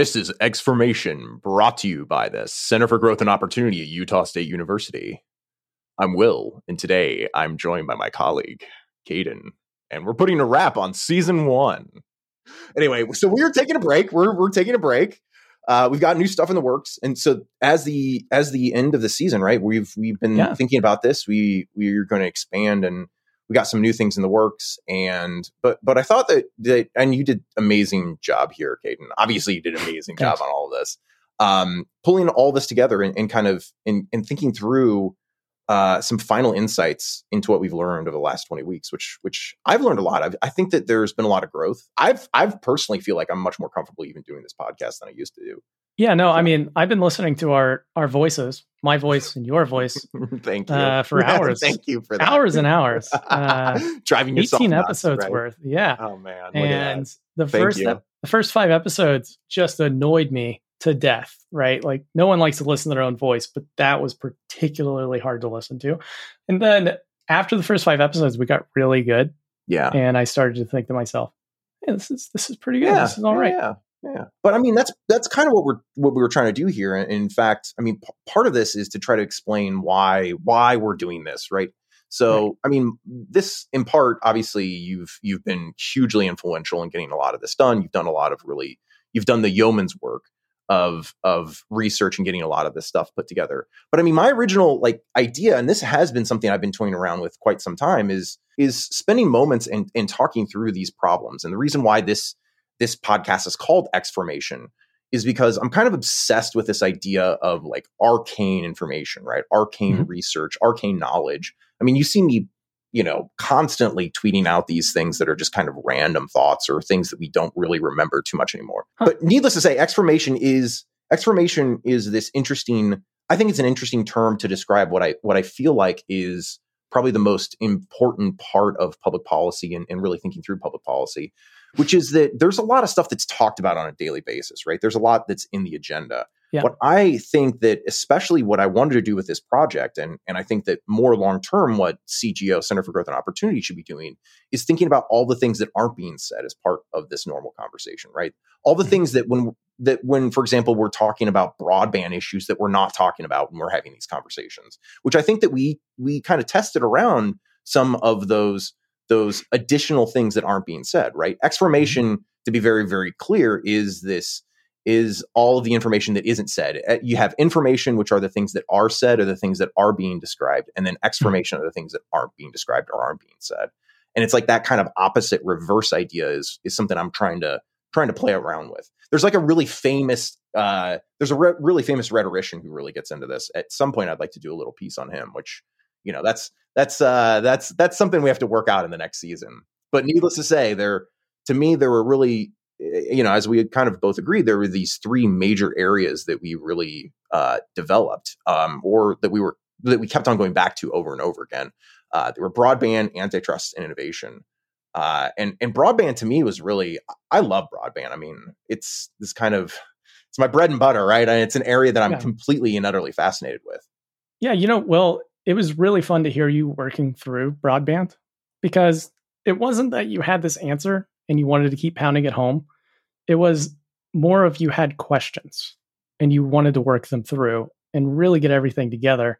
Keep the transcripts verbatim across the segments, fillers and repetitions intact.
This is Exformation, brought to you by the Center for Growth and Opportunity at Utah State University. I'm Will, and today I'm joined by my colleague, Caden, and we're putting a wrap on season one. Anyway, so we're taking a break. We're we're taking a break. Uh, we've got new stuff in the works, and so as the as the end of the season, right? We've we've been yeah. thinking about this. We we're going to expand, and we got some new things in the works. And but but I thought that, that and you did amazing job here, Caden. Obviously, you did an amazing job on all of this, um, pulling all this together and, and kind of in and thinking through uh, some final insights into what we've learned over the last twenty weeks, which which I've learned a lot. I've, I think that there's been a lot of growth. I've I've personally feel like I'm much more comfortable even doing this podcast than I used to do. Yeah, no, I mean, I've been listening to our our voices, my voice and your voice. Thank you uh, for hours. Thank you for that. Hours and hours. Uh, Driving yourself eighteen nuts, episodes right? worth. Yeah. Oh man. And the Thank first you. ep- the first five episodes just annoyed me to death. Right, like no one likes to listen to their own voice, but that was particularly hard to listen to. And then after the first five episodes, we got really good. Yeah. And I started to think to myself, "Hey, this is this is pretty good. Yeah, this is all right." Yeah. Yeah. But I mean, that's that's kind of what we're what we were trying to do here. And in fact, I mean, p- part of this is to try to explain why why we're doing this, right? So, right. I mean, this in part, obviously, you've you've been hugely influential in getting a lot of this done. You've done a lot of really, you've done the yeoman's work of of research and getting a lot of this stuff put together. But I mean, my original like idea, and this has been something I've been toying around with quite some time, is is spending moments and and talking through these problems. And the reason why this this podcast is called Exformation is because I'm kind of obsessed with this idea of like arcane information, right? Arcane mm-hmm. research, arcane knowledge. I mean, you see me, you know, constantly tweeting out these things that are just kind of random thoughts or things that we don't really remember too much anymore. Huh. But needless to say, Exformation is Exformation is this interesting, I think it's an interesting term to describe what I what I feel like is probably the most important part of public policy and, and really thinking through public policy, which is that there's a lot of stuff that's talked about on a daily basis, right? There's a lot that's in the agenda. Yeah. What I think that, especially what I wanted to do with this project, and, and I think that more long-term, what C G O, Center for Growth and Opportunity, should be doing is thinking about all the things that aren't being said as part of this normal conversation, right? All the mm-hmm. things that when, that when, for example, we're talking about broadband issues that we're not talking about when we're having these conversations, which I think that we we kind of tested around some of those those additional things that aren't being said, right? Exformation, mm-hmm. to be very, very clear, is this, is all of the information that isn't said. You have information, which are the things that are said or the things that are being described. And then exformation mm-hmm. are the things that aren't being described or aren't being said. And it's like that kind of opposite reverse idea is, is something I'm trying to, trying to play around with. There's like a really famous, uh, there's a re- really famous rhetorician who really gets into this. At some point, I'd like to do a little piece on him, which, you know, that's, That's uh, that's that's something we have to work out in the next season. But needless to say, there to me there were really, you know, as we kind of both agreed, there were these three major areas that we really uh, developed, um, or that we were that we kept on going back to over and over again. Uh, there were broadband, antitrust, and innovation. Uh, and and broadband to me was really, I love broadband. I mean, it's this kind of it's my bread and butter, right? And it's an area that I'm yeah. completely and utterly fascinated with. Yeah, you know, well. It was really fun to hear you working through broadband, because it wasn't that you had this answer and you wanted to keep pounding it home. It was more of you had questions and you wanted to work them through and really get everything together.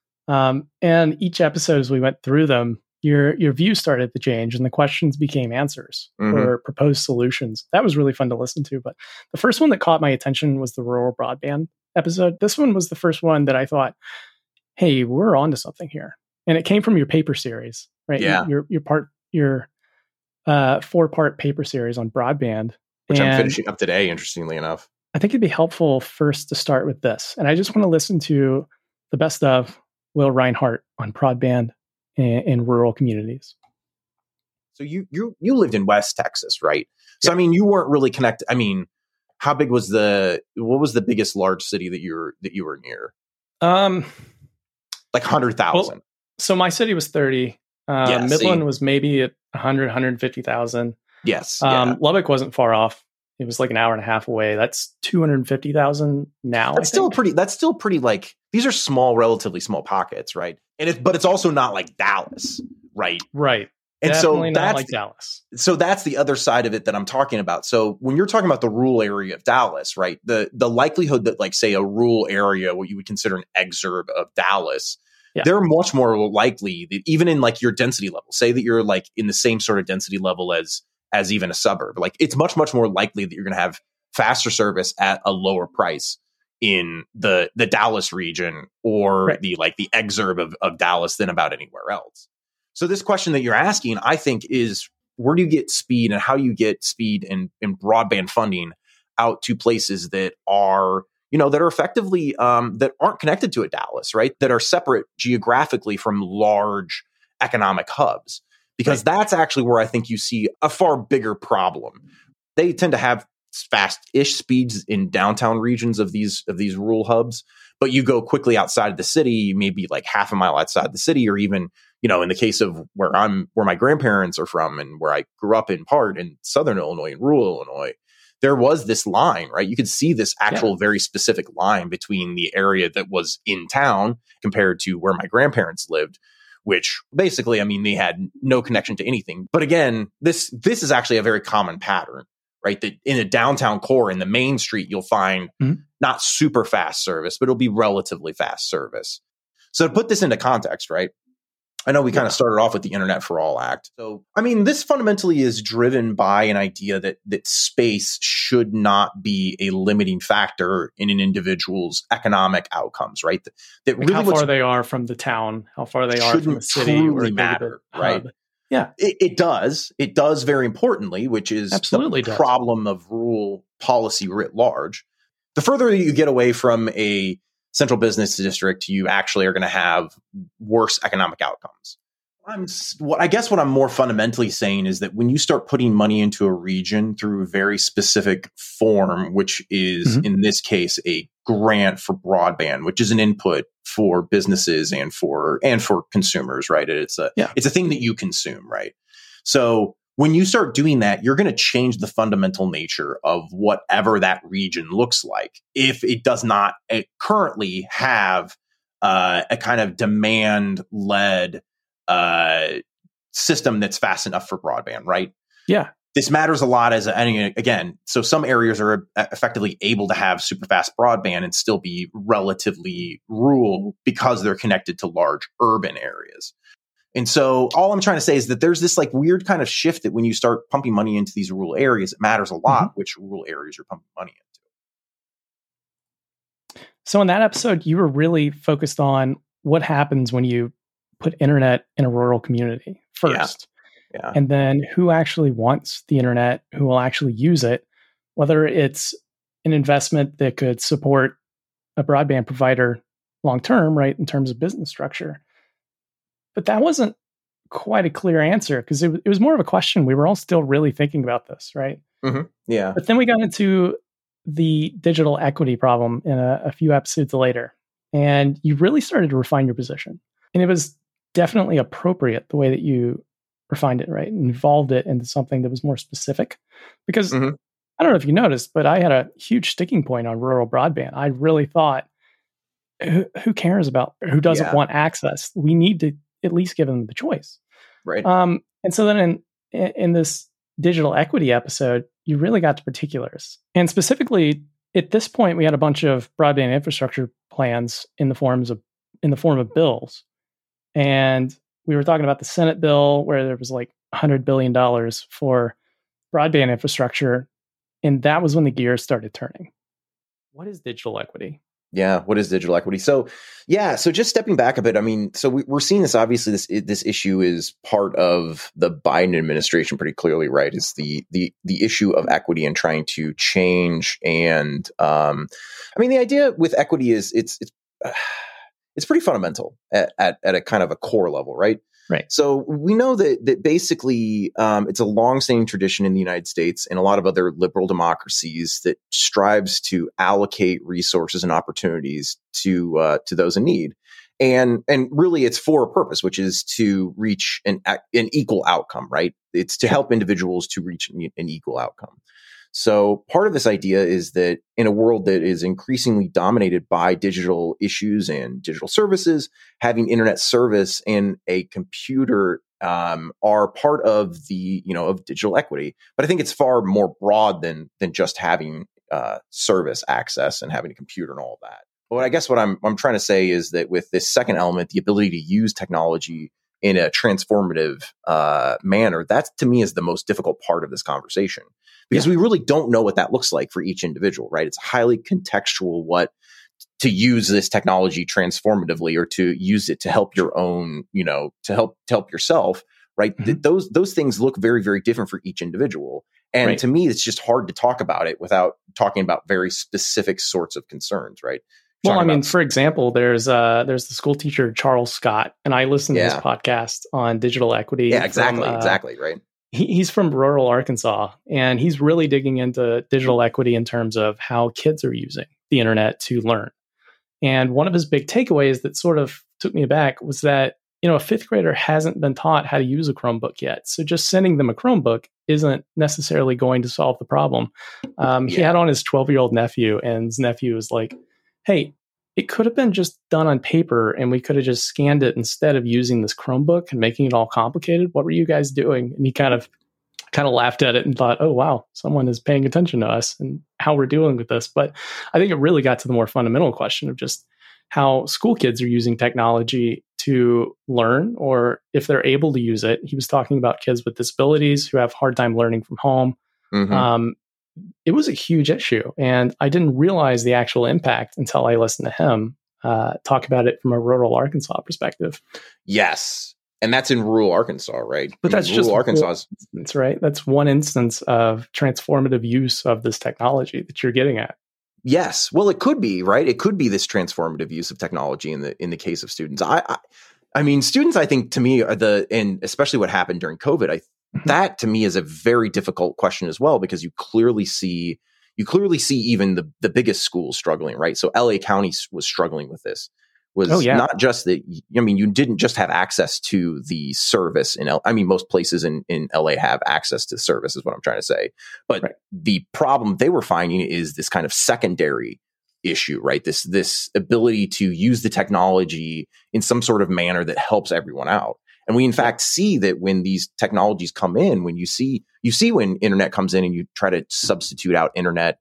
Um, and each episode, as we went through them, your your view started to change and the questions became answers mm-hmm. or proposed solutions. That was really fun to listen to. But the first one that caught my attention was the rural broadband episode. This one was the first one that I thought, hey, we're onto something here. And it came from your paper series, right? Yeah. Your your part your uh, four part paper series on broadband. Which and I'm finishing up today, interestingly enough. I think it'd be helpful first to start with this. And I just want to listen to the best of Will Reinhart on broadband in, in rural communities. So you you you lived in West Texas, right? So yeah. I mean, you weren't really connected. I mean, how big was the what was the biggest large city that you were that you were near? Um Like one hundred thousand. Well, so my city was thirty. Uh, yeah, Midland see. was maybe at one hundred, one hundred fifty thousand. Yes. Um, yeah. Lubbock wasn't far off. It was like an hour and a half away. That's two hundred fifty thousand now. That's still pretty, that's still pretty like, these are small, relatively small pockets, right? And it, but it's also not like Dallas, right? Right. And Definitely so not that's like Dallas. so that's the other side of it that I'm talking about. So when you're talking about the rural area of Dallas, right, the the likelihood that, like, say, a rural area, what you would consider an exurb of Dallas, Yeah. they're much more likely that even in like your density level, say that you're like in the same sort of density level as as even a suburb, like it's much much more likely that you're going to have faster service at a lower price in the the Dallas region or Right. the like the exurb of, of Dallas than about anywhere else. So this question that you're asking, I think, is where do you get speed and how do you get speed and, and broadband funding out to places that are, you know, that are effectively, um, that aren't connected to a Dallas, right? That are separate geographically from large economic hubs, because right. that's actually where I think you see a far bigger problem. They tend to have fast-ish speeds in downtown regions of these of these rural hubs, but you go quickly outside of the city, maybe like half a mile outside the city, or even, you know, in the case of where I'm, where my grandparents are from and where I grew up in part in Southern Illinois and rural Illinois, there was this line, right? You could see this actual yeah. very specific line between the area that was in town compared to where my grandparents lived, which basically, I mean, they had no connection to anything. But again, this, this is actually a very common pattern, right? That in a downtown core, in the main street, you'll find mm-hmm. not super fast service, but it'll be relatively fast service. So to put this into context, right? I know we kind of started off with the Internet for All Act. So, I mean, this fundamentally is driven by an idea that that space should not be a limiting factor in an individual's economic outcomes, right? That, that like really how far they are from the town, how far they are from the city, truly matter, right? Hub. Yeah, it, it does. It does very importantly, which is Absolutely the does. problem of rural policy writ large. The further you get away from a central business district, you actually are going to have worse economic outcomes. I'm what I guess what I'm more fundamentally saying is that when you start putting money into a region through a very specific form, which is mm-hmm. in this case a grant for broadband, which is an input for businesses and for and for consumers, right? It's a yeah. it's a thing that you consume, right? So when you start doing that, you're going to change the fundamental nature of whatever that region looks like if it does not uh, currently have uh, a kind of demand-led uh, system that's fast enough for broadband, right? Yeah. This matters a lot as, a, again, so some areas are effectively able to have super fast broadband and still be relatively rural because they're connected to large urban areas. And so all I'm trying to say is that there's this like weird kind of shift that when you start pumping money into these rural areas, it matters a lot mm-hmm. which rural areas you're pumping money into. So in that episode, you were really focused on what happens when you put internet in a rural community first. Yeah. Yeah. And then who actually wants the internet, who will actually use it, whether it's an investment that could support a broadband provider long-term, right, in terms of business structure. But that wasn't quite a clear answer because it, it was more of a question. We were all still really thinking about this, right? Mm-hmm. Yeah. But then we got into the digital equity problem in a, a few episodes later, and you really started to refine your position. And it was definitely appropriate the way that you refined it, right? And evolved it into something that was more specific. Because mm-hmm. I don't know if you noticed, but I had a huge sticking point on rural broadband. I really thought, who, who cares about, who doesn't yeah. want access? We need to at least give them the choice. Right. Um, and so then in, in this digital equity episode, you really got to particulars. And specifically, at this point, we had a bunch of broadband infrastructure plans in the forms of in the form of bills. And we were talking about the Senate bill where there was like one hundred billion dollars for broadband infrastructure. And that was when the gears started turning. What is digital equity? Yeah. What is digital equity? So, yeah. So just stepping back a bit, I mean, so we, we're seeing this, obviously this, this issue is part of the Biden administration pretty clearly, right? Is the, the, the issue of equity and trying to change. And, um, I mean, the idea with equity is it's, it's, uh, it's pretty fundamental at, at, at a kind of a core level, right? Right. So we know that that basically um, it's a longstanding tradition in the United States and a lot of other liberal democracies that strives to allocate resources and opportunities to uh, to those in need, and and really it's for a purpose, which is to reach an an equal outcome, right? It's to help individuals to reach an, an equal outcome. So part of this idea is that in a world that is increasingly dominated by digital issues and digital services, having internet service and a computer um, are part of the, you know, of digital equity. But I think it's far more broad than than just having uh, service access and having a computer and all of that. But I guess what I'm I'm trying to say is that with this second element, the ability to use technology in a transformative uh, manner, that to me is the most difficult part of this conversation, because yeah. we really don't know what that looks like for each individual, right? It's highly contextual what to use this technology transformatively, or to use it to help your own, you know, to help to help yourself, right? Mm-hmm. Th- those those things look very, very different for each individual. And right. to me, it's just hard to talk about it without talking about very specific sorts of concerns, right? Well, I mean, for example, there's uh, there's the school teacher, Charles Scott, and I listened yeah. to his podcast on digital equity. Yeah, exactly, from, uh, exactly, right. He, he's from rural Arkansas, and he's really digging into digital equity in terms of how kids are using the internet to learn. And one of his big takeaways that sort of took me aback was that, you know, a fifth grader hasn't been taught how to use a Chromebook yet. So just sending them a Chromebook isn't necessarily going to solve the problem. Um, yeah. He had on his twelve-year-old nephew, and his nephew was like, hey, it could have been just done on paper and we could have just scanned it instead of using this Chromebook and making it all complicated. What were you guys doing? And he kind of kind of laughed at it and thought, oh, wow, someone is paying attention to us and how we're dealing with this. But I think it really got to the more fundamental question of just how school kids are using technology to learn, or if they're able to use it. He was talking about kids with disabilities who have a hard time learning from home. Mm-hmm. Um, it was a huge issue. And I didn't realize the actual impact until I listened to him uh, talk about it from a rural Arkansas perspective. Yes. And that's in rural Arkansas, right? But I that's mean, just rural Arkansas. That's right. That's one instance of transformative use of this technology that you're getting at. Yes. Well, it could be, right? It could be this transformative use of technology in the in the case of students. I I, I mean, students, I think, to me, are the, and especially what happened during COVID, I mm-hmm. that to me is a very difficult question as well, because you clearly see you clearly see even the the biggest schools struggling, right? So L A County was struggling with this. Was oh, yeah. not just that, I mean, you didn't just have access to the service in L. I mean, most places in, in L A have access to service, is what I'm trying to say. But right. the problem they were finding is this kind of secondary issue, right? This this ability to use the technology in some sort of manner that helps everyone out. And we, in fact, see that when these technologies come in, when you see you see when internet comes in and you try to substitute out internet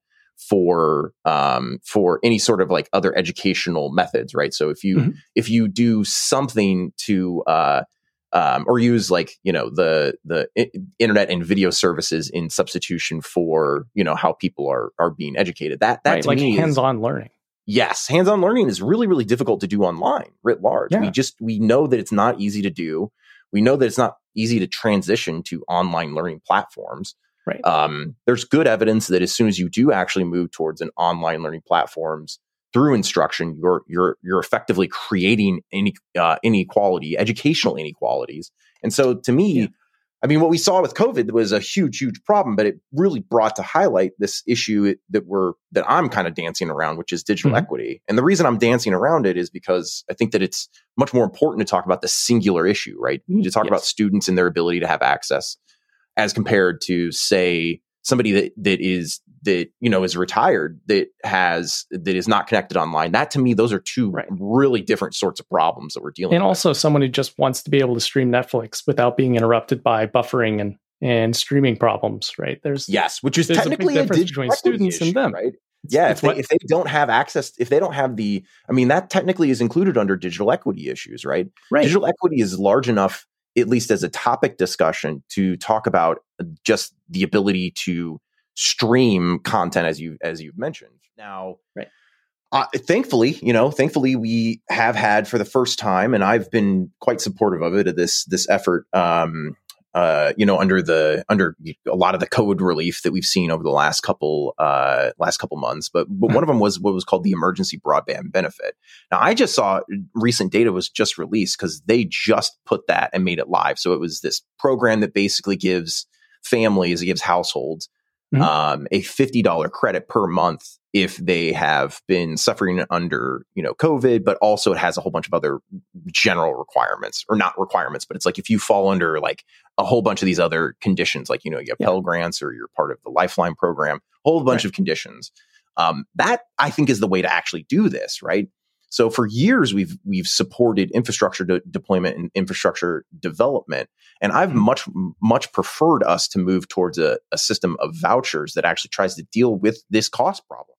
for um, for any sort of like other educational methods, right? So if you mm-hmm. if you do something to uh, um, or use like you know the the I- internet and video services in substitution for you know how people are are being educated, that that right, to like me hands-on is, learning. Yes, hands-on learning is really really difficult to do online writ large. Yeah. We just we know that it's not easy to do. We know that it's not easy to transition to online learning platforms. Right. Um, there's good evidence that as soon as you do actually move towards an online learning platforms through instruction, you're you're you're effectively creating any uh, inequality, educational inequalities. And so, to me, yeah. I mean, what we saw with COVID was a huge, huge problem, but it really brought to highlight this issue that we're that I'm kind of dancing around, which is digital mm-hmm. equity. And the reason I'm dancing around it is because I think that it's much more important to talk about the singular issue, right? We need to talk yes. about students and their ability to have access, as compared to, say, somebody that that is that you know is retired, that has that is not connected online. That to me, those are two right. really different sorts of problems that we're dealing and with. And also someone who just wants to be able to stream Netflix without being interrupted by buffering and and streaming problems, right? There's yes, which is technically a, a difference between students issue, and them, right? It's, yeah, it's if, they, if they don't have access, if they don't have the, I mean, that technically is included under digital equity issues, right? Right. Digital equity is large enough, at least as a topic discussion, to talk about just the ability to stream content, as you as you've mentioned. Now, right. uh, thankfully, you know, thankfully we have had for the first time, and I've been quite supportive of it, of this this effort. Um, uh, you know, under the under a lot of the code relief that we've seen over the last couple uh, last couple months, but but one of them was what was called the emergency broadband benefit. Now, I just saw recent data was just released because they just put that and made it live. So it was this program that basically gives families, it gives households mm-hmm. um, a fifty dollars credit per month if they have been suffering under, you know, COVID, but also it has a whole bunch of other general requirements, or not requirements, but it's like if you fall under like a whole bunch of these other conditions, like, you know, you have Yeah. Pell Grants or you're part of the Lifeline program, a whole bunch Right. of conditions. Um, that I think is the way to actually do this, right? So for years we've we've supported infrastructure de- deployment and infrastructure development, and I've Mhm. much much preferred us to move towards a, a system of vouchers that actually tries to deal with this cost problem.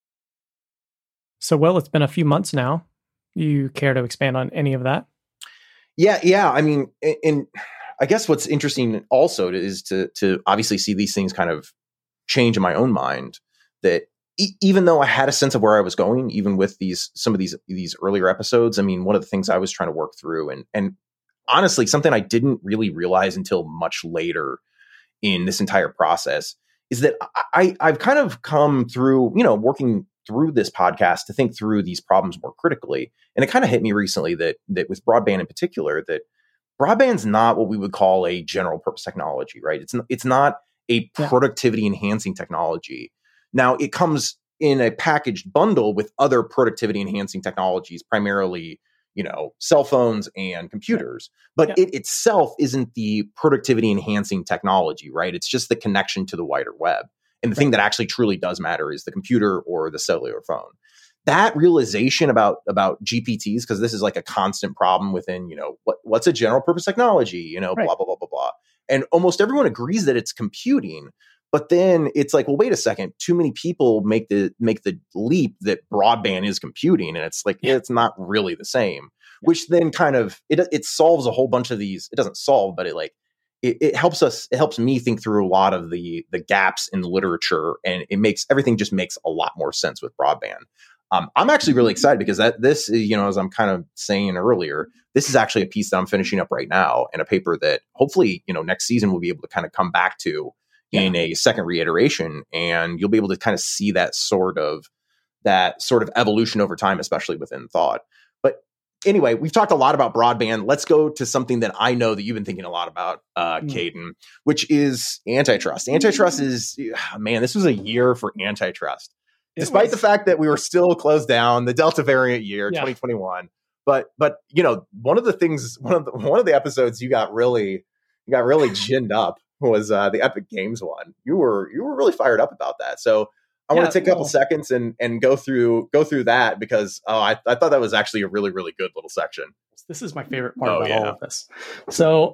So, well, it's been a few months now. You care to expand on any of that? Yeah, yeah. I mean, and, and I guess what's interesting also is to to obviously see these things kind of change in my own mind. That e- even though I had a sense of where I was going, even with these some of these these earlier episodes, I mean, one of the things I was trying to work through, and and honestly, something I didn't really realize until much later in this entire process is that I, I've kind of come through, you know, working through this podcast to think through these problems more critically. And it kind of hit me recently that that with broadband in particular, that broadband's not what we would call a general purpose technology, right? It's, it's not a Yeah. productivity enhancing technology. Now, it comes in a packaged bundle with other productivity enhancing technologies, primarily, you know, cell phones and computers, but Yeah. it itself isn't the productivity enhancing technology, right? It's just the connection to the wider web. And the thing that actually truly does matter is the computer or the cellular phone. That realization about, about G P Ts, because this is like a constant problem within, you know, what, what's a general purpose technology, you know, Right. blah, blah, blah, blah, blah. And almost everyone agrees that it's computing. But then it's like, well, wait a second. Too many people make the make the leap that broadband is computing, and it's like Yeah. it's not really the same. Which then kind of it it solves a whole bunch of these. It doesn't solve, but it like it, it helps us. It helps me think through a lot of the the gaps in the literature, and it makes everything just makes a lot more sense with broadband. Um, I'm actually really excited because that this, you know, as I'm kind of saying earlier, this is actually a piece that I'm finishing up right now, and a paper that hopefully, you know, next season we'll be able to kind of come back to Yeah. in a second reiteration, and you'll be able to kind of see that sort of that sort of evolution over time, especially within thought. But anyway, we've talked a lot about broadband. Let's go to something that I know that you've been thinking a lot about, uh, Mm. Caden, which is antitrust. Antitrust is, man, this was a year for antitrust. It Despite was- the fact that we were still closed down, the Delta variant year, Yeah. twenty twenty-one. But but you know, one of the things, one of the one of the episodes you got really you got really ginned up was uh, the Epic Games one. You were you were really fired up about that. So I want Yeah, to take a couple well- seconds and and go through go through that because oh, I I thought that was actually a really really good little section. This is my favorite part Oh, about yeah. all of this. So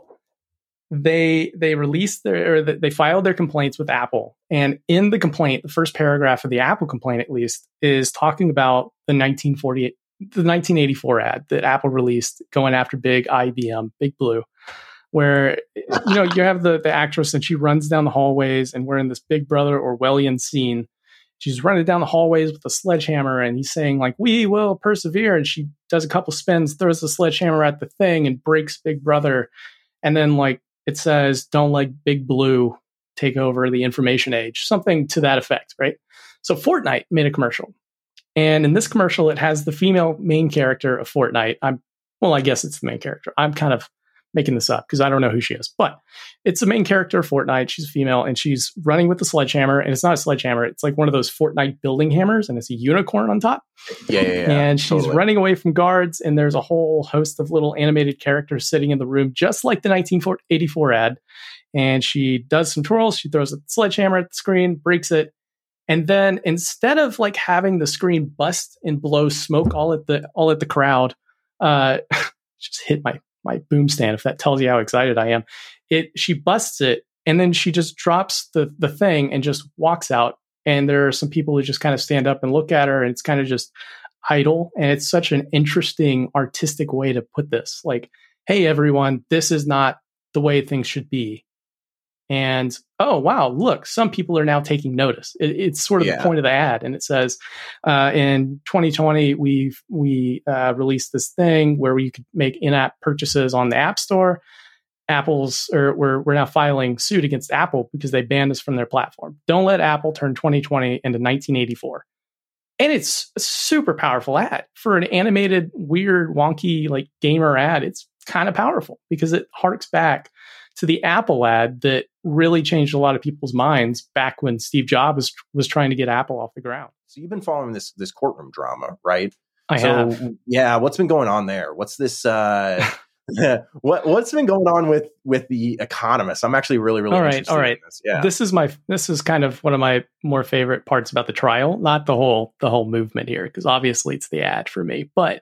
they they released their or they filed their complaints with Apple, and in the complaint, the first paragraph of the Apple complaint, at least, is talking about the nineteen forty-eight, the nineteen eighty-four ad that Apple released going after big I B M, Big Blue, where you know you have the the actress and she runs down the hallways, and we're in this Big Brother Orwellian scene. She's running down the hallways with a sledgehammer, and he's saying like, "We will persevere." And she does a couple spins, throws the sledgehammer at the thing, and breaks Big Brother. And then like it says, "Don't let Big Blue take over the information age," something to that effect, right? So Fortnite made a commercial, and in this commercial, it has the female main character of Fortnite. I'm well, I guess it's the main character. I'm kind of making this up because I don't know who she is, but it's the main character of Fortnite. She's female and she's running with the sledgehammer, and it's not a sledgehammer. It's like one of those Fortnite building hammers, and it's a unicorn on top. Yeah, yeah, yeah. And she's totally. running away from guards, and there's a whole host of little animated characters sitting in the room, just like the nineteen eighty-four ad. And she does some twirls. She throws a sledgehammer at the screen, breaks it. And then instead of like having the screen bust and blow smoke all at the all at the crowd, uh, just hit my my boom stand, if that tells you how excited I am. It she busts it, and then she just drops the the thing and just walks out. And there are some people who just kind of stand up and look at her, and it's kind of just idle. And it's such an interesting artistic way to put this. Like, hey everyone, this is not the way things should be. And oh wow, look, some people are now taking notice. It, it's sort of Yeah. the point of the ad, and it says, uh, in twenty twenty we've we uh, released this thing where you could make in-app purchases on the App Store. Apple's or we're we're now filing suit against Apple because they banned us from their platform. Don't let Apple turn twenty twenty into nineteen eighty-four. And it's a super powerful ad for an animated, weird, wonky like gamer ad. It's kind of powerful because it harks back to the Apple ad that really changed a lot of people's minds back when Steve Jobs was, was trying to get Apple off the ground. So you've been following this this courtroom drama, right? I so, have. Yeah, what's been going on there? What's this? Uh, what what's been going on with with the Economist? I'm actually really really all right. interested All right. in this. Yeah, this is my this is kind of one of my more favorite parts about the trial, not the whole the whole movement here, because obviously it's the ad for me. But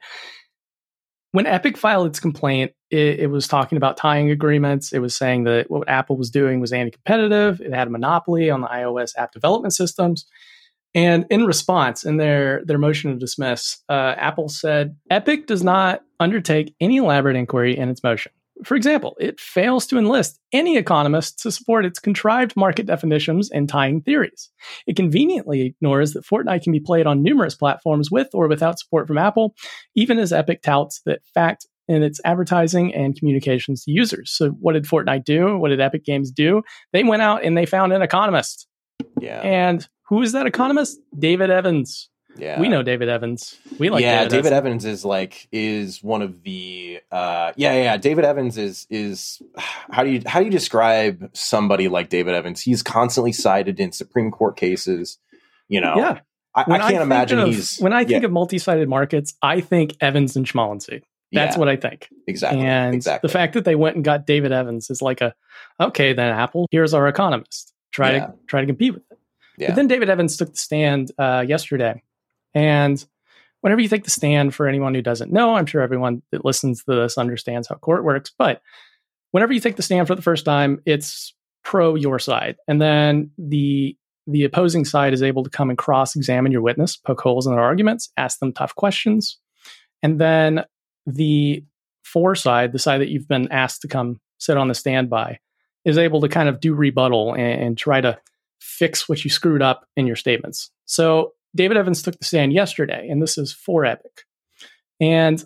when Epic filed its complaint, it, it was talking about tying agreements. It was saying that what Apple was doing was anti-competitive. It had a monopoly on the iOS app development systems. And in response, in their, their motion to dismiss, uh, Apple said, Epic does not undertake any elaborate inquiry in its motion. For example, it fails to enlist any economist to support its contrived market definitions and tying theories. It conveniently ignores that Fortnite can be played on numerous platforms with or without support from Apple, even as Epic touts that fact in its advertising and communications to users. So what did Fortnite do? What did Epic Games do? They went out and they found an economist. Yeah. And who is that economist? David Evans. Yeah. We know David Evans. We like yeah, David, David Evans is like is one of the uh yeah, yeah, David Evans is is how do you how do you describe somebody like David Evans? He's constantly cited in Supreme Court cases, you know. Yeah. I, I can't I imagine of, he's when I think yeah. of multi-sided markets, I think Evans and Schmalensee. That's yeah, what I think. Exactly. And exactly. the fact that they went and got David Evans is like a okay, then Apple, here's our economist. Try yeah. to try to compete with it. Yeah. But then David Evans took the stand uh, yesterday. And whenever you take the stand, for anyone who doesn't know, I'm sure everyone that listens to this understands how court works. But whenever you take the stand for the first time, it's pro your side. And then the the opposing side is able to come and cross-examine your witness, poke holes in their arguments, ask them tough questions. And then the for side, the side that you've been asked to come sit on the stand by, is able to kind of do rebuttal and, and try to fix what you screwed up in your statements. So David Evans took the stand yesterday, and this is for Epic. And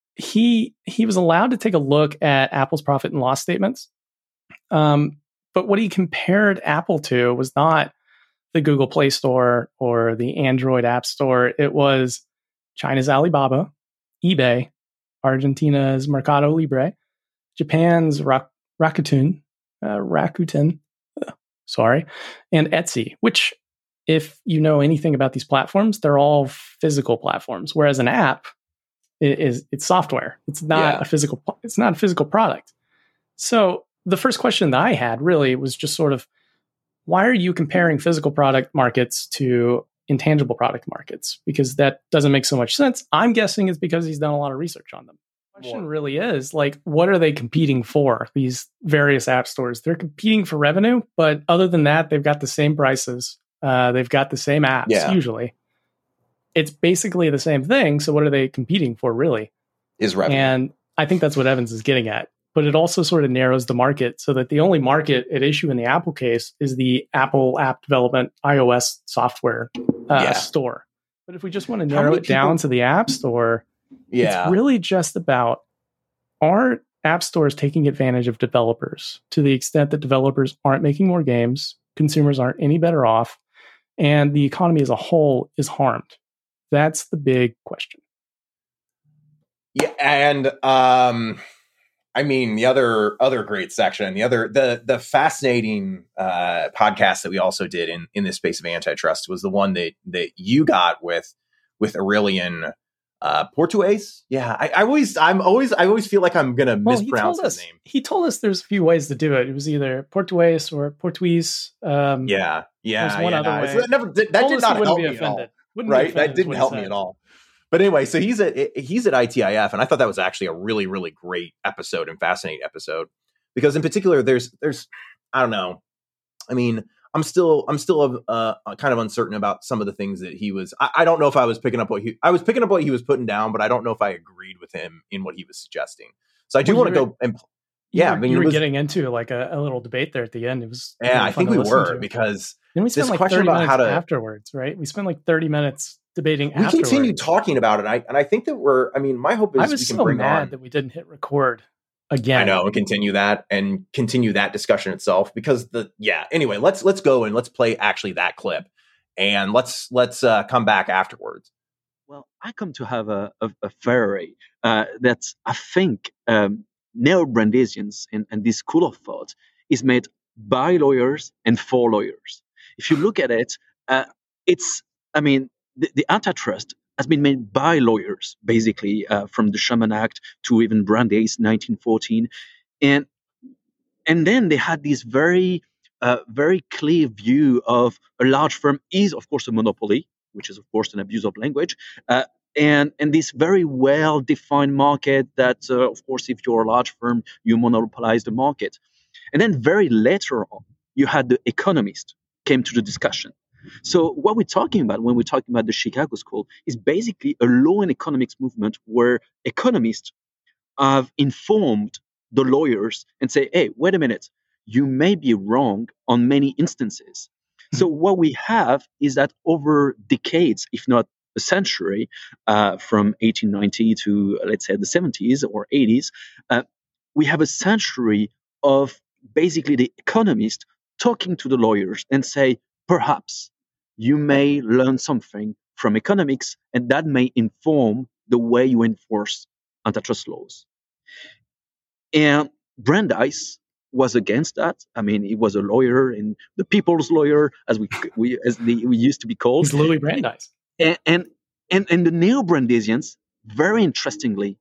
he he was allowed to take a look at Apple's profit and loss statements. Um, but what he compared Apple to was not the Google Play Store or the Android App Store. It was China's Alibaba, eBay, Argentina's Mercado Libre, Japan's Rak- Rakuten, uh, Rakuten, uh, sorry, and Etsy, which, if you know anything about these platforms, they're all physical platforms. Whereas an app is, is it's software. It's not yeah. a physical. It's not a physical product. So the first question that I had really was just sort of, why are you comparing physical product markets to intangible product markets? Because that doesn't make so much sense. I'm guessing it's because he's done a lot of research on them. The question More. really is like, what are they competing for? These various app stores, they're competing for revenue, but other than that, they've got the same prices. Uh, they've got the same apps, yeah. usually. It's basically the same thing. So what are they competing for, really? Is revenue. And I think that's what Evans is getting at. But it also sort of narrows the market so that the only market at issue in the Apple case is the Apple app development iOS software uh, yeah. store. But if we just want to narrow it people... down to the App Store, yeah. it's really just about, are app stores taking advantage of developers to the extent that developers aren't making more games, consumers aren't any better off, and the economy as a whole is harmed? That's the big question. Yeah, and um, I mean the other other great section, the other the the fascinating uh, podcast that we also did in in this space of antitrust was the one that that you got with with Aurelian uh, Portugues. Yeah, I, I always I'm always I always feel like I'm gonna well, mispronounce his us, name. He told us there's a few ways to do it. It was either Portuguese or Portuguese. Um, yeah, yeah, one yeah. other No, way. That, never, that, that did not help me at all. Wouldn't right? That didn't help me at all. But anyway, so he's at he's at I T I F, and I thought that was actually a really, really great episode and fascinating episode because, in particular, there's there's I don't know. I mean, I'm still I'm still uh, kind of uncertain about some of the things that he was. I, I don't know if I was picking up what he I was picking up what he was putting down, but I don't know if I agreed with him in what he was suggesting. So I do well, want to go and yeah, were, I mean, you were was, getting into like a, a little debate there at the end. It was yeah, really I think we were to. because then we spent this like question thirty about minutes how to afterwards, right? We spent like thirty minutes debating. We afterwards. continue talking about it, and I and I think that we're. I mean, my hope is I was we can so bring mad on, that we didn't hit record again. I know, and continue that and continue that discussion itself because the yeah. Anyway, let's let's go and let's play actually that clip, and let's let's uh, come back afterwards. Well, I come to have a a, a theory uh, that I think um, neo-Brandeisians and, and this school of thought is made by lawyers and for lawyers. If you look at it, uh, it's, I mean, the, the antitrust has been made by lawyers, basically, uh, from the Sherman Act to even Brandeis, nineteen fourteen. And, and then they had this very, uh, very clear view of a large firm is, of course, a monopoly, which is, of course, an abuse of language. Uh, and, and this very well-defined market that, uh, of course, if you're a large firm, you monopolize the market. And then very later on, you had the economist came to the discussion. So what we're talking about when we're talking about the Chicago School is basically a law and economics movement where economists have informed the lawyers and say, hey, wait a minute, you may be wrong on many instances. So what we have is that over decades, if not a century, uh, from eighteen ninety to, let's say, the seventies or eighties, uh, we have a century of basically the economist talking to the lawyers and say, perhaps you may learn something from economics, and that may inform the way you enforce antitrust laws. And Brandeis was against that. I mean, he was a lawyer and the people's lawyer, as we we as the, we used to be called. He's Louis Brandeis. And and and, and the neo-Brandeisians, very interestingly,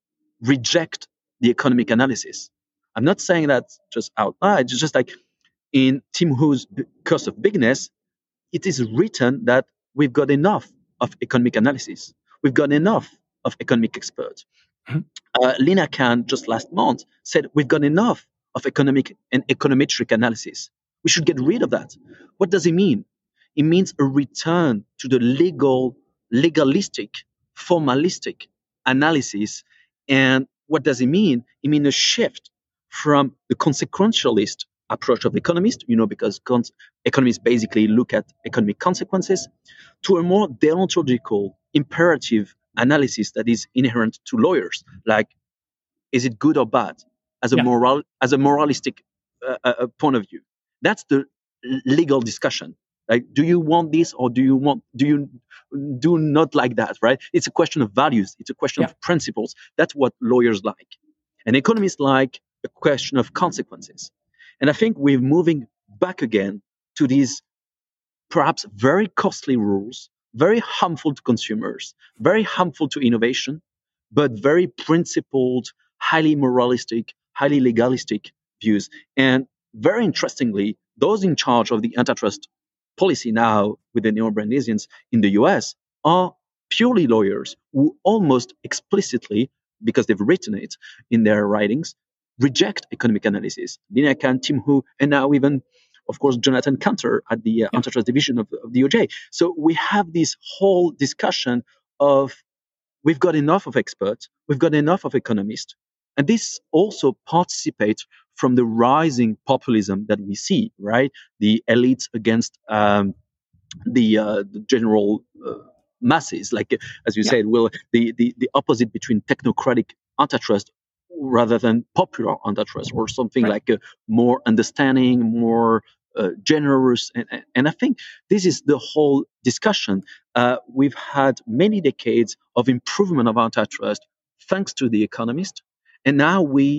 reject the economic analysis. I'm not saying that just out loud. It's just like in Tim Hu's Curse of Bigness, it is written that we've got enough of economic analysis. We've got enough of economic experts. Mm-hmm. Uh, Lina Khan, just last month, said we've got enough of economic and econometric analysis. We should get rid of that. What does it mean? It means a return to the legal, legalistic, formalistic analysis. And what does it mean? It means a shift from the consequentialist approach of economists, you know, because con- economists basically look at economic consequences, to a more deontological, imperative analysis that is inherent to lawyers, like, is it good or bad, as a yeah. moral, as a moralistic uh, uh, point of view. That's the legal discussion. Like, do you want this or do you want, do you do not like that, right? It's a question of values. It's a question yeah. of principles. That's what lawyers like. And economists like a question of consequences. And I think we're moving back again to these perhaps very costly rules, very harmful to consumers, very harmful to innovation, but very principled, highly moralistic, highly legalistic views. And very interestingly, those in charge of the antitrust policy now with the neo-Brandeisians in the U S are purely lawyers who almost explicitly, because they've written it in their writings, reject economic analysis. Lina Khan, Tim Hu, and now even, of course, Jonathan Kanter at the uh, yeah. antitrust division of, of D O J. So we have this whole discussion of we've got enough of experts, we've got enough of economists. And this also participates from the rising populism that we see, right? The elites against um, the, uh, the general uh, masses, like, as you yeah. said, well, the, the, the opposite between technocratic antitrust rather than popular antitrust, or something right. like a more understanding, more uh, generous. And, and I think this is the whole discussion. Uh, we've had many decades of improvement of antitrust thanks to The Economist. And now we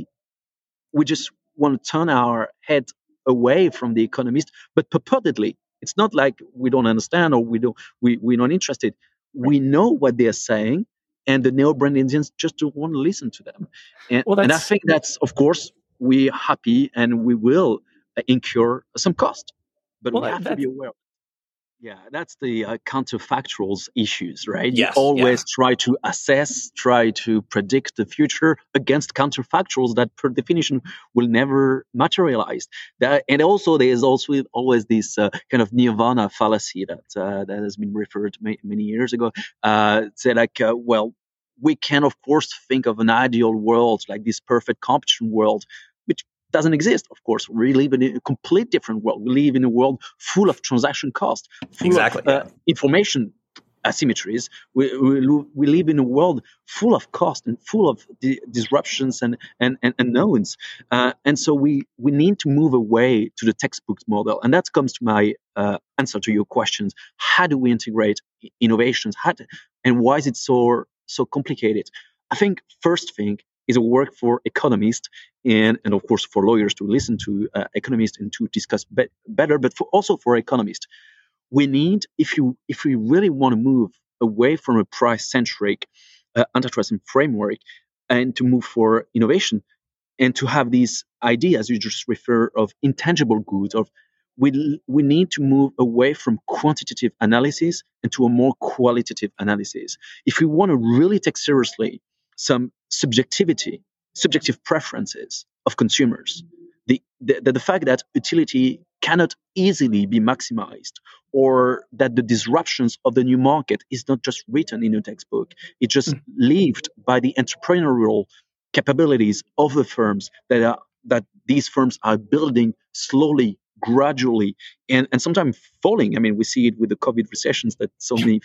we just want to turn our head away from The Economist, but purportedly. It's not like we don't understand or we don't, we, we're not interested. Right. We know what they're saying, and the neo-Brandeisians just don't want to listen to them. And, well, and I think that's, of course, we're happy and we will uh, incur some cost. But well, we have to be aware. Yeah, that's the uh, counterfactuals issues, right? Yes, you always yeah. try to assess, try to predict the future against counterfactuals that, per definition, will never materialize. That, and also, there is also always this uh, kind of nirvana fallacy that uh, that has been referred to many, many years ago. Uh, say like, uh, well, we can of course think of an ideal world, like this perfect competition world, which doesn't exist, of course. We live in a complete different world. We live in a world full of transaction costs, full exactly, of uh, yeah. information asymmetries. We, we we live in a world full of cost and full of di- disruptions and and, and unknowns. Uh, and so we we need to move away to the textbook model. And that comes to my uh, answer to your questions. How do we integrate innovations? How to, and why is it so so complicated? I think first thing is a work for economists and, and of course for lawyers to listen to uh, economists and to discuss be- better, but for, also for economists. We need, if you if we really want to move away from a price-centric uh, antitrust framework and to move for innovation and to have these ideas you just refer of intangible goods, of we we need to move away from quantitative analysis and to a more qualitative analysis. If we want to really take seriously some subjectivity, subjective preferences of consumers, the, the, the fact that utility cannot easily be maximized, or that the disruptions of the new market is not just written in a textbook, it's just mm. lived by the entrepreneurial capabilities of the firms that are that these firms are building slowly, gradually, and, and sometimes falling. I mean, we see it with the COVID recessions that so many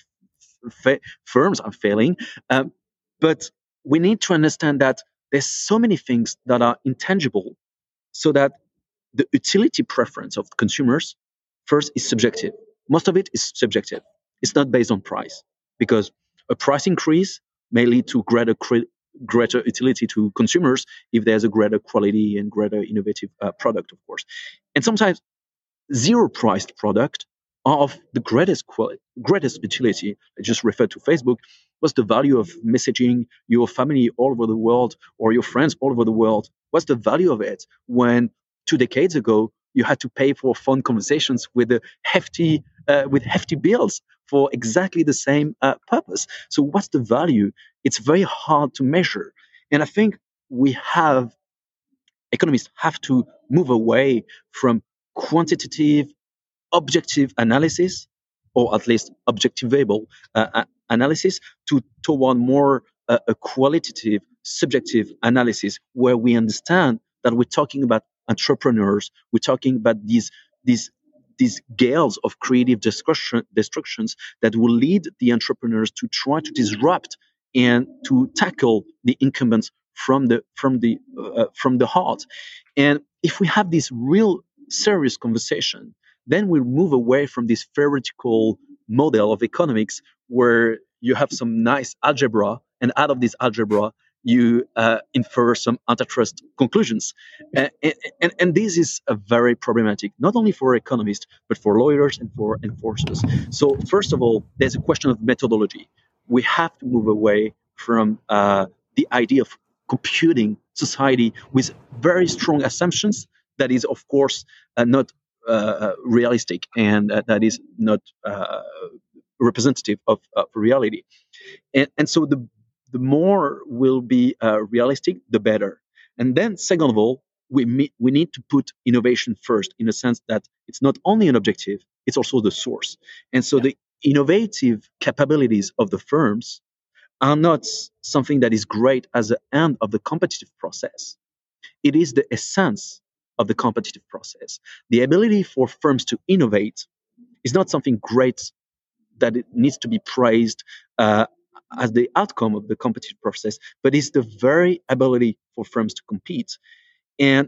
f- firms are failing. Um, but we need to understand that there's so many things that are intangible, so that the utility preference of consumers first is subjective. Most of it is subjective. It's not based on price, because a price increase may lead to greater cre- greater utility to consumers if there's a greater quality and greater innovative uh, product, of course. And sometimes zero priced product are of the greatest quality, greatest utility. I just referred to Facebook. What's the value of messaging your family all over the world or your friends all over the world? What's the value of it when two decades ago you had to pay for phone conversations with a hefty uh, with hefty bills for exactly the same uh, purpose? So what's the value? It's very hard to measure, and I think we have economists have to move away from quantitative, objective analysis, or at least objectivable uh, analysis, to toward more uh, a qualitative, subjective analysis, where we understand that we're talking about entrepreneurs, we're talking about these these these gales of creative destruction, destructions that will lead the entrepreneurs to try to disrupt and to tackle the incumbents from the from the uh, from the heart. And if we have this real serious conversation, then we'll move away from this theoretical model of economics where you have some nice algebra, and out of this algebra you uh, infer some antitrust conclusions. And, and, and this is a very problematic, not only for economists, but for lawyers and for enforcers. So first of all, there's a question of methodology. We have to move away from uh, the idea of computing society with very strong assumptions. That is, of course, uh, not uh, realistic, and uh, that is not uh, representative of, of reality. And, and so the the more will be uh, realistic, the better. And then, second of all, we me- we need to put innovation first, in a sense that it's not only an objective, it's also the source. And so yeah. the innovative capabilities of the firms are not something that is great as the end of the competitive process. It is the essence of the competitive process. The ability for firms to innovate is not something great that it needs to be praised uh, as the outcome of the competitive process, but it's the very ability for firms to compete. And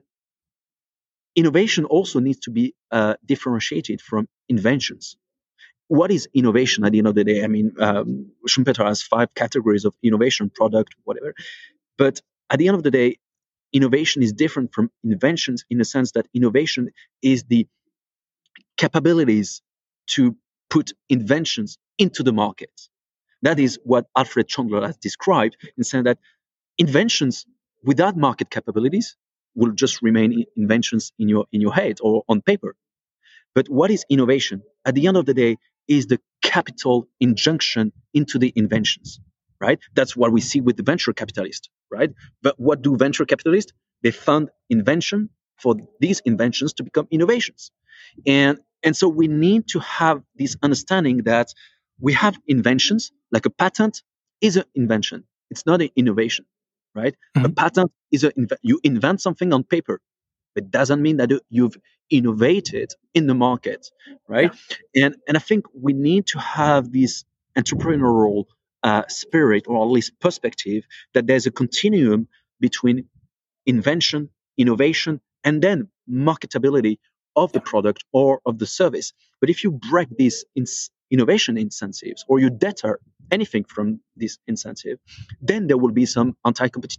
innovation also needs to be uh, differentiated from inventions. What is innovation at the end of the day? I mean, um, Schumpeter has five categories of innovation: product, whatever. But at the end of the day, innovation is different from inventions, in the sense that innovation is the capabilities to put inventions into the market. That is what Alfred Chandler has described, in saying that inventions without market capabilities will just remain inventions in your in your head or on paper. But what is innovation? At the end of the day, is the capital injunction into the inventions, right? That's what we see with the venture capitalists, right? But what do venture capitalists? They fund invention for these inventions to become innovations. And, and so we need to have this understanding that we have inventions, like a patent is an invention. It's not an innovation, right? Mm-hmm. A patent is a, you invent something on paper. It doesn't mean that you've innovated in the market, right? Yeah. And and I think we need to have this entrepreneurial uh, spirit, or at least perspective, that there's a continuum between invention, innovation, and then marketability of the product or of the service. But if you break these in- innovation incentives, or you deter anything from this incentive, then there will be some anti-competitive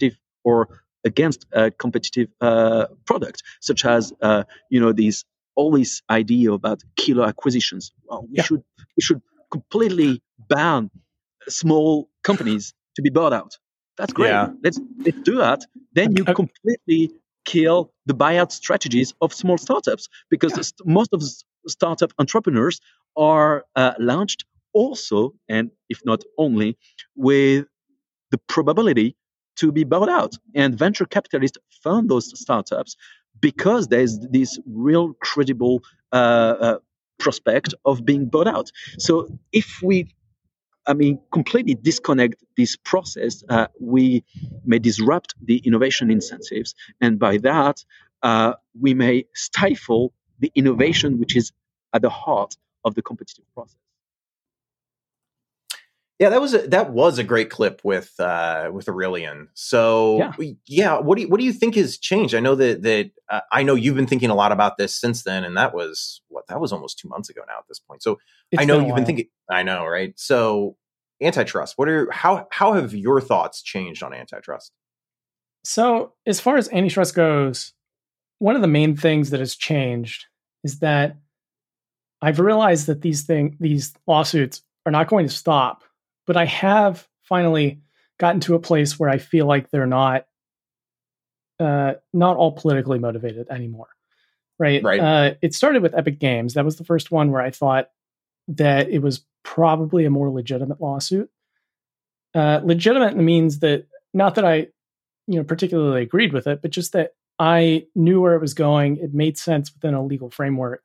or against a competitive uh, product, such as uh, you know these all this idea about killer acquisitions. Well, we Yeah. should we should completely ban small companies to be bought out. That's great. Yeah. Let's let's do that. Then you Uh, completely kill the buyout strategies of small startups because Yeah. st- most of the s- startup entrepreneurs are uh, launched also, and if not only, with the probability to be bought out. And venture capitalists fund those startups because there's this real credible uh, uh, prospect of being bought out. So if we, I mean, completely disconnect this process, uh, we may disrupt the innovation incentives. And by that, uh, we may stifle the innovation which is at the heart of the competitive process. Yeah, that was a, that was a great clip with uh, with Aurelian. So Yeah. we- yeah, what do you, what do you think has changed? I know that that uh, I know you've been thinking a lot about this since then, and that was what that was almost two months ago now at this point. So It's I know been a you've been while. thinking. I know, right? So antitrust. What are how how have your thoughts changed on antitrust? So, as far as antitrust goes, one of the main things that has changed is that I've realized that these thing these lawsuits are not going to stop, but I have finally gotten to a place where I feel like they're not uh, not all politically motivated anymore. Right? Right. Uh, it started with Epic Games. That was the first one where I thought that it was probably a more legitimate lawsuit. Uh, legitimate means that not that I, you know, particularly agreed with it, but just that I knew where it was going. It made sense within a legal framework.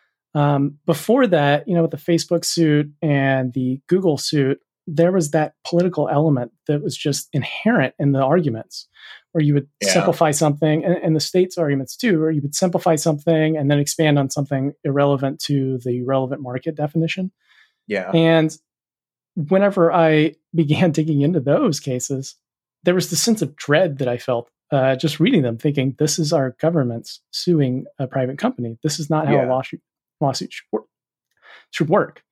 Um, before that, you know, with the Facebook suit and the Google suit, there was that political element that was just inherent in the arguments, where you would Yeah. simplify something, and, and the state's arguments too, where you would simplify something and then expand on something irrelevant to the relevant market definition. Yeah. And whenever I began digging into those cases, there was this sense of dread that I felt uh, just reading them, thinking, this is our governments suing a private company. This is not how Yeah. a lawsuit, lawsuit should work. Should work.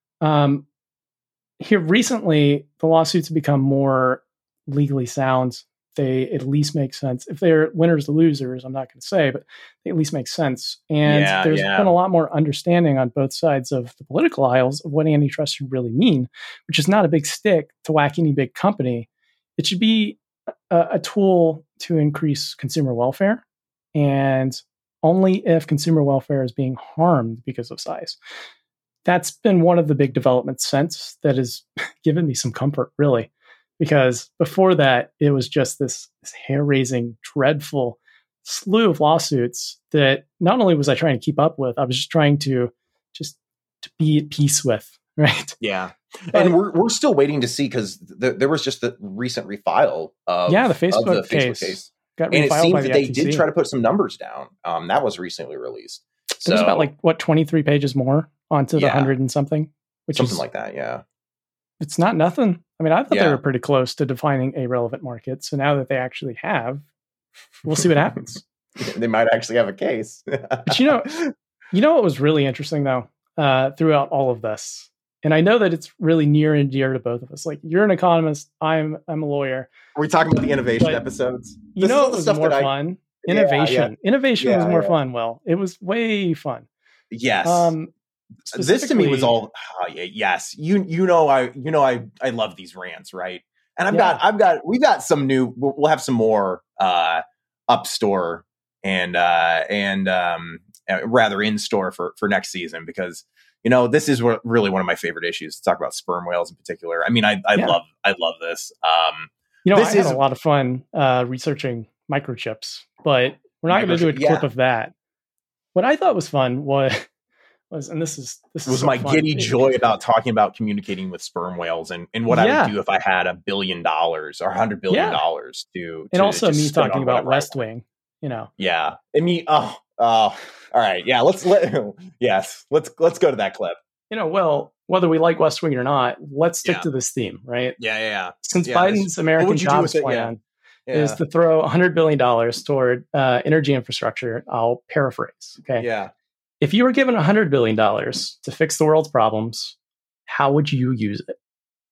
Um, here recently, the lawsuits have become more legally sound. They at least make sense. If they're winners or losers, I'm not going to say, but they at least make sense. And Yeah, there's yeah. been a lot more understanding on both sides of the political aisles of what antitrust should really mean, which is not a big stick to whack any big company. It should be a, a tool to increase consumer welfare, and only if consumer welfare is being harmed because of size. That's been one of the big developments since that has given me some comfort, really. Because before that, it was just this, this hair-raising, dreadful slew of lawsuits that not only was I trying to keep up with, I was just trying to just to be at peace with, right? Yeah. But- and we're we're still waiting to see, because th- there was just the recent refile of, yeah, the of Facebook, the Facebook case, case. got And it refiled seems by that the they F T C. did try to put some numbers down. Um, that was recently released. So, It was about like what twenty-three pages more onto the Yeah. hundred and something, which something is like that. Yeah. it's not nothing. I mean, I thought they Yeah. were pretty close to defining a relevant market. So now that they actually have, we'll see what happens. They might actually have a case. But you know, you know what was really interesting though, uh, throughout all of this, and I know that it's really near and dear to both of us. Like, you're an economist, I'm I'm a lawyer. Are we talking about the innovation But episodes? You This is know, all it the was stuff more that I- fun. Yeah, Innovation, innovation was Yeah, more yeah. fun. Well, it was way fun. Yes. Um, This to me was specifically- all oh, yeah, yes. You you know I you know I I love these rants, right? And I've Yeah. got I've got we've got some new we'll we'll have some more uh up store and uh and um uh, rather in store for for next season, because you know this is what really one of my favorite issues to talk about, sperm whales in particular. I mean I I Yeah. love I love this. Um You know, This I had is- a lot of fun uh, researching microchips, but we're not going to do a Microchip- clip yeah. of that. What I thought was fun was, was and this is this It is was so my fun. giddy It- joy about talking about communicating with sperm whales and, and what I Yeah. would do if I had a billion dollars or a hundred billion dollars to, and to also just me spend talking on about whatever I West want. Wing. You know, Yeah. And me, oh, oh, all right. Yeah. Let's let, yes, let's, let's go to that clip. you know, well, whether we like West Wing or not, let's stick Yeah. to this theme, right? Yeah. Yeah. yeah. Since Yeah, this- Biden's American would you do Jobs with it? Yeah. Plan Yeah. is to throw one hundred billion dollars toward uh, energy infrastructure, I'll paraphrase. Okay. yeah. If you were given one hundred billion dollars to fix the world's problems, how would you use it?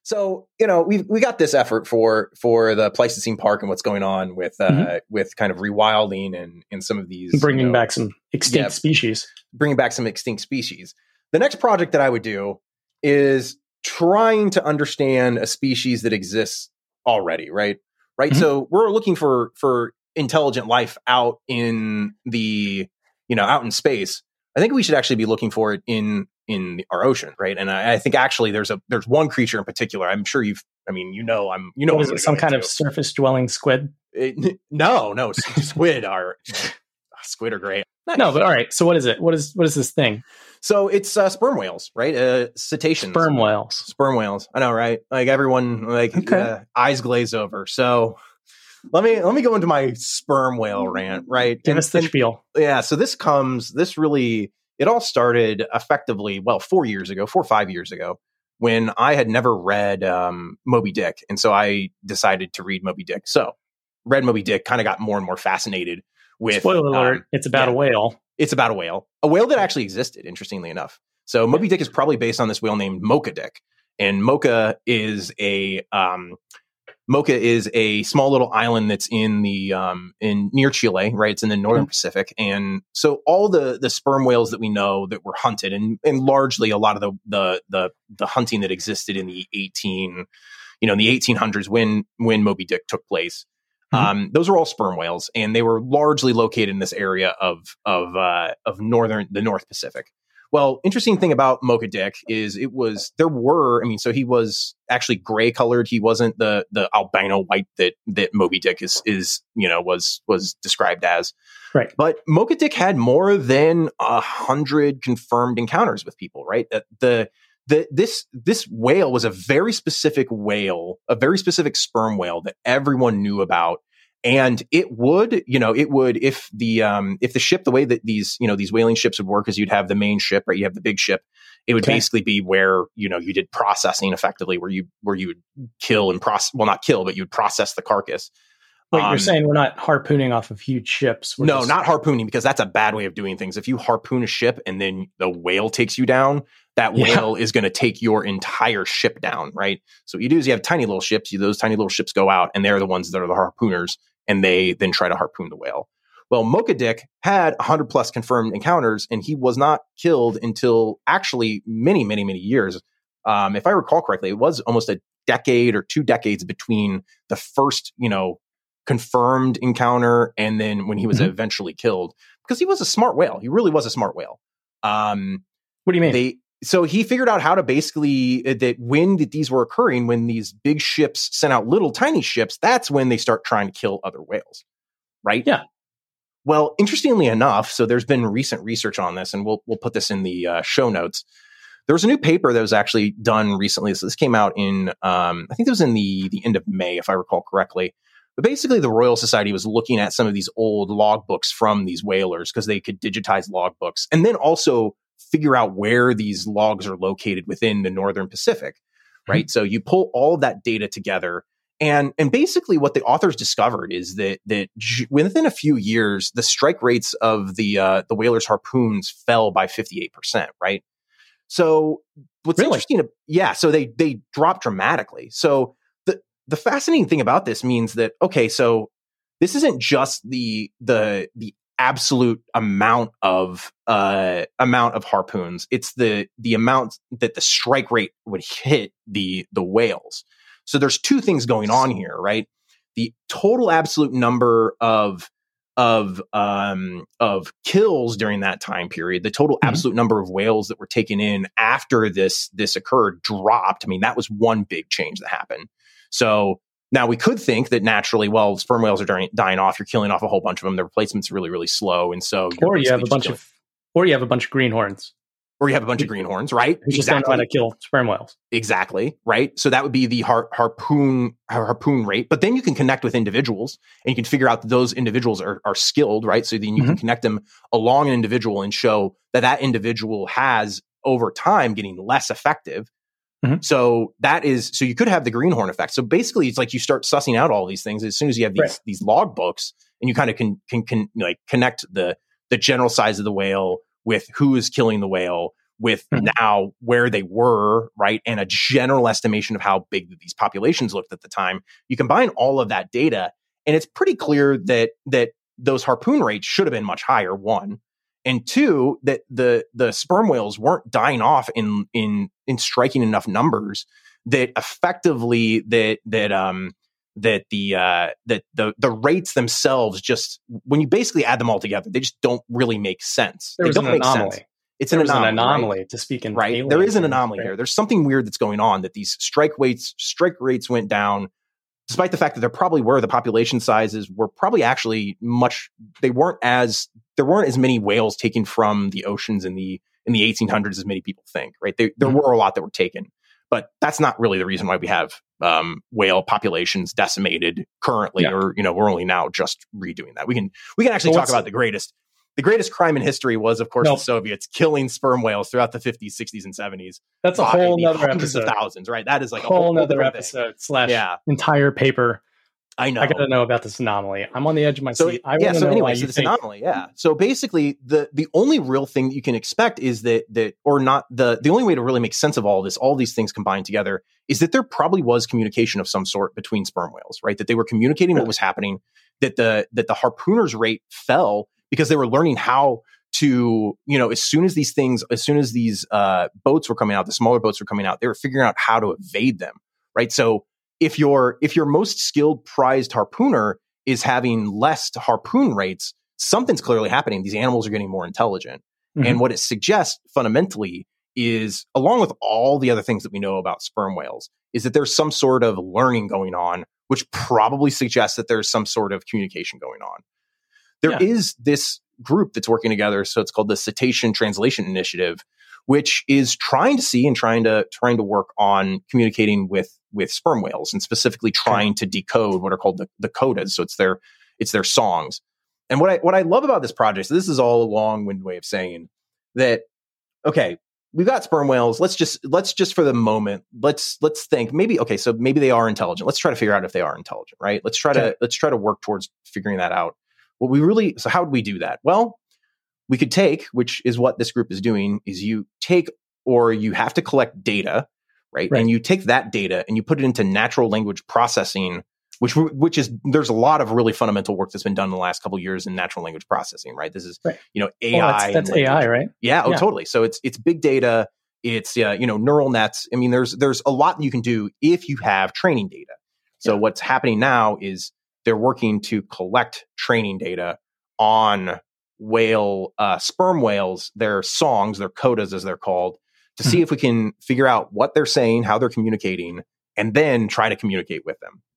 So, you know, we we got this effort for for the Pleistocene Park and what's going on with uh, Mhm. with kind of rewilding and and some of these Bringing you know, back some extinct yeah. species. bringing back some extinct species. The next project that I would do is trying to understand a species that exists already, right? Right. Mhm. So we're looking for for intelligent life out in the you know out in space. I think we should actually be looking for it in in the, our ocean, right? And I, I think actually there's a there's one creature in particular. I'm sure you've. I mean, you know, I'm you know What is what I'm it? Some gonna kind go of surface dwelling squid? into. It, no, no, squid are squid are great. No, but all right. So what is it? What is what is this thing? So it's uh, sperm whales, right? Uh, cetaceans. Sperm whales. Sperm whales. I know, right? Like everyone, like Okay. uh, eyes glaze over. So let me let me go into my sperm whale rant, right? Give And- us the and- spiel. yeah. So this comes. This really. It all started effectively, well, four years ago, four or five years ago, when I had never read um, Moby Dick, and so I decided to read Moby Dick. So read Moby Dick, kind of got more and more fascinated with. Spoiler alert, um, it's about yeah. a whale. It's about a whale, a whale that actually existed, interestingly enough. So Moby Dick is probably based on this whale named Mocha Dick. And Mocha is a um, Mocha is a small little island that's in the um, in near Chile, right? It's in the northern Mhm. Pacific. And so all the the sperm whales that we know that were hunted, and and largely a lot of the the the, the hunting that existed in the eighteen, you know, in the eighteen hundreds when when Moby Dick took place. Mhm. Um, those are all sperm whales, and they were largely located in this area of of uh, of northern the North Pacific. Well, interesting thing about Mocha Dick is it was there were I mean, so he was actually gray colored. He wasn't the the albino white that that Moby Dick is is you know was was described as. Right. But Mocha Dick had more than a hundred confirmed encounters with people. Right. Uh, The the this this whale was a very specific whale, a very specific sperm whale that everyone knew about. And it would, you know, it would if the um, if the ship, the way that these, you know, these whaling ships would work is you'd have the main ship, right? You have the big ship. It would Okay. basically be where, you know, you did processing effectively, where you where you would kill and process, well, not kill, but you would process the carcass. Wait, Um, you're saying we're not harpooning off of huge ships? We're No, just- not harpooning, because that's a bad way of doing things. If you harpoon a ship and then the whale takes you down, that Yeah. whale is going to take your entire ship down, right? So what you do is you have tiny little ships. You, those tiny little ships go out, and they're the ones that are the harpooners, and they then try to harpoon the whale. Well, Mocha Dick had one hundred plus confirmed encounters, and he was not killed until actually many, many, many years. Um, if I recall correctly, it was almost a decade or two decades between the first, you know, confirmed encounter and then when he was Mhm. eventually killed, because he was a smart whale. He really was a smart whale. Um, What do you mean? they so he figured out how to basically uh, that when that these were occurring, when these big ships sent out little tiny ships, that's when they start trying to kill other whales, right? Yeah. Well, interestingly enough, so there's been recent research on this, and we'll we'll put this in the uh, show notes. There was a new paper that was actually done recently. So this came out in, um, I think it was in the the end of May, if I recall correctly. But basically, the Royal Society was looking at some of these old logbooks from these whalers because they could digitize logbooks, and then also figure out where these logs are located within the Northern Pacific, right? Mm-hmm. So you pull all of that data together, and and basically what the authors discovered is that that j- within a few years, the strike rates of the uh, the whalers' harpoons fell by fifty-eight percent, right? So what's Really? interesting, yeah, so they they dropped dramatically. So the the fascinating thing about this means that, okay, so this isn't just the the the absolute amount of uh amount of harpoons. It's the the amount that the strike rate would hit the the whales. So there's two things going on here, right? The total absolute number of of um of kills during that time period, the total Mhm. absolute number of whales that were taken in after this this occurred dropped. I mean, that was one big change that happened. So now we could think that naturally, well, sperm whales are dying, dying off. You're killing off a whole bunch of them. The replacement's really, really slow, and so you're Or you have basically a bunch just of, or you have a bunch of greenhorns or you have a bunch of greenhorns, right? who just don't know how to kill sperm whales. Exactly, right? So that would be the har- harpoon har- harpoon rate. But then you can connect with individuals, and you can figure out that those individuals are, are skilled, right? So then you can connect them along an individual and show that that individual has, over time, getting less effective. Mhm. So that is, so you could have the greenhorn effect. So basically, it's like you start sussing out all these things as soon as you have these Right. these log books, and you kind of can can can like connect the the general size of the whale with who is killing the whale with mm-hmm. now where they were, right, and a general estimation of how big these populations looked at the time, you combine all of that data, and it's pretty clear that that those harpoon rates should have been much higher, one. And two, that the the sperm whales weren't dying off in in in striking enough numbers that effectively that that um that the uh that the the rates themselves, just when you basically add them all together, they just don't really make sense. There they was don't an make anomaly. Sense. It's there an was anomaly, an anomaly right? to speak in right. There is an anomaly right? here. There's something weird that's going on, that these strike rates strike rates went down, despite the fact that there probably were, the population sizes were probably actually much, they weren't as, there weren't as many whales taken from the oceans in the in the eighteen hundreds as many people think, right? They, there mm-hmm. were a lot that were taken, but that's not really the reason why we have um, whale populations decimated currently, yeah. or, you know, we're only now just redoing that. We can, we can actually so talk about the greatest, the greatest crime in history was, of course, nope. the Soviets killing sperm whales throughout the fifties, sixties, and seventies. That's a whole nother episode. Of thousands, right? That is like whole a whole nother episode thing. slash yeah. entire paper. I know. I got to know about this anomaly. I'm on the edge of my so, seat. I yeah. So know anyway, why so you this think... anomaly, yeah. So basically, the the only real thing that you can expect is that that or not the the only way to really make sense of all of this, all these things combined together, is that there probably was communication of some sort between sperm whales, right? That they were communicating what was happening. That the that the harpooners' rate fell because they were learning how to, you know, as soon as these things, as soon as these uh, boats were coming out, the smaller boats were coming out, they were figuring out how to evade them, right? So if your if your most skilled prized harpooner is having less harpoon rates, something's clearly happening. These animals are getting more intelligent. Mm-hmm. And what it suggests fundamentally is, along with all the other things that we know about sperm whales, is that there's some sort of learning going on, which probably suggests that there's some sort of communication going on. There yeah. is this group that's working together, so it's called the Cetacean Translation Initiative, which is trying to see and trying to trying to work on communicating with with sperm whales, and specifically trying to decode what are called the, the codas. So it's their it's their songs. And what I what I love about this project, so this is all a long-winded way of saying that, okay, we've got sperm whales. Let's just let's just for the moment, let's let's think maybe, okay, so maybe they are intelligent. Let's try to figure out if they are intelligent, right? Let's try to let's try to work towards figuring that out. What we really, so how would we do that? Well, we could take, which is what this group is doing, is you take, or you have to collect data, right? right? And you take that data and you put it into natural language processing, which which is, there's a lot of really fundamental work that's been done in the last couple of years in natural language processing, right? This is, right. you know, A I. Oh, that's that's A I, right? Yeah, oh, yeah. totally. So it's it's big data, it's, uh, you know, neural nets. I mean, there's there's a lot that you can do if you have training data. So yeah. what's happening now is they're working to collect training data on whale, uh, sperm whales, their songs, their codas as they're called, to mm-hmm. see if we can figure out what they're saying, how they're communicating, and then try to communicate with them.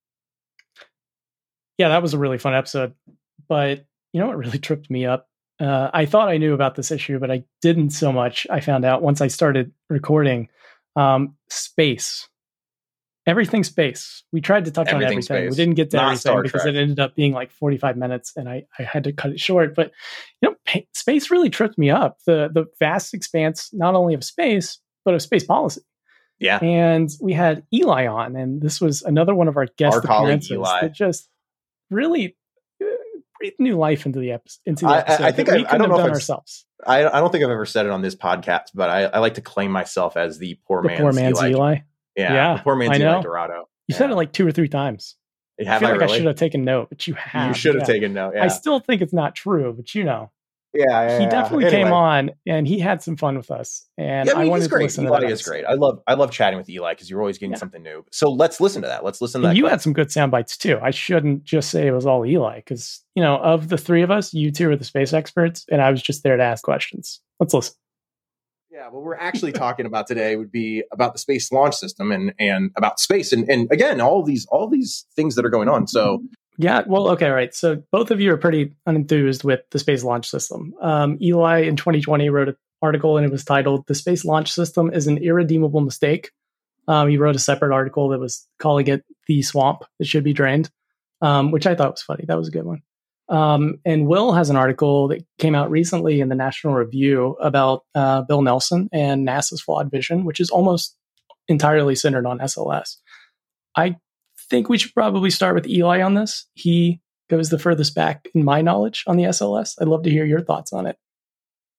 Yeah, that was a really fun episode. But you know what really tripped me up? Uh, I thought I knew about this issue, but I didn't so much. I found out once I started recording. Um, space. Everything space. We tried to touch everything on everything. Space. We didn't get to Not everything Star because Trek. It ended up being like forty-five minutes and I, I had to cut it short. But you know, pa- space really tripped me up. The the vast expanse, not only of space, but of space policy. Yeah. And we had Eli on, and this was another one of our guest our appearances Eli. that just really uh, breathed new life into the episode. Into the episode I, I think I, we I don't know have if ourselves. I, I don't think I've ever said it on this podcast, but I, I like to claim myself as the poor the man's, poor man's Eli. Eli. Yeah, yeah, the poor man's I know. Eli Dorado. You yeah. said it like two or three times. Have I feel I like really? I should have taken note, but you have. You should have yeah. taken note. Yeah. I still think it's not true, but you know. Yeah, yeah he definitely yeah. came anyway. on, and he had some fun with us. And yeah, I, mean, I wanted he's great. to listen Eli to that. is great. I love I love chatting with Eli because you're always getting yeah. something new. So let's listen to that. Let's listen to and that. You clip. had some good sound bites too. I shouldn't just say it was all Eli because you know, of the three of us, you two are the space experts, and I was just there to ask questions. Let's listen. Yeah, what we're actually talking about today would be about the Space Launch System and and about space and and again all these all these things that are going on. So yeah, well, okay, right. So both of you are pretty unenthused with the Space Launch System. Um, Eli in twenty twenty wrote an article and it was titled "The Space Launch System is an Irredeemable Mistake." Um, he wrote a separate article that was calling it "The Swamp That Should Be Drained," um, which I thought was funny. That was a good one. Um, and Will has an article that came out recently in the National Review about uh, Bill Nelson and NASA's flawed vision, which is almost entirely centered on S L S. I think we should probably start with Eli on this. He goes the furthest back in my knowledge on the S L S. I'd love to hear your thoughts on it.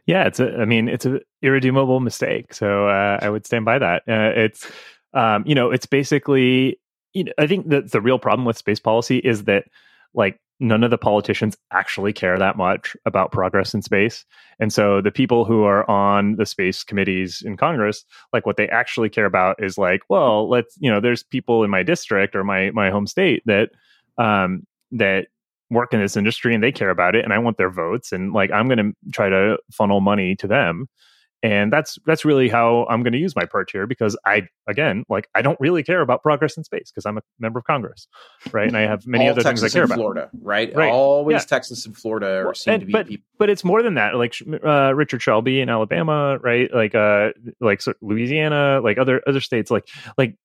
Yeah, it's a. I mean, it's an irredeemable mistake. So uh, I would stand by that. Uh, it's, um, you know, it's basically. You know, I think that the real problem with space policy is that, like, none of the politicians actually care that much about progress in space, and so the people who are on the space committees in Congress, like, what they actually care about is like, well, let's, you know, there's people in my district or my my home state that um, that. work in this industry and they care about it and I want their votes and like I'm going to try to funnel money to them, and that's that's really how I'm going to use my perch here, because I again like I don't really care about progress in space because I'm a member of Congress, right? And I have many All other Texas things I care and about. Florida, right? Right. Always Yeah. Texas and Florida are Well, seem and, to be but, people. but it's more than that. Like uh, Richard Shelby in Alabama, right? Like uh, like so Louisiana, like other other states, like like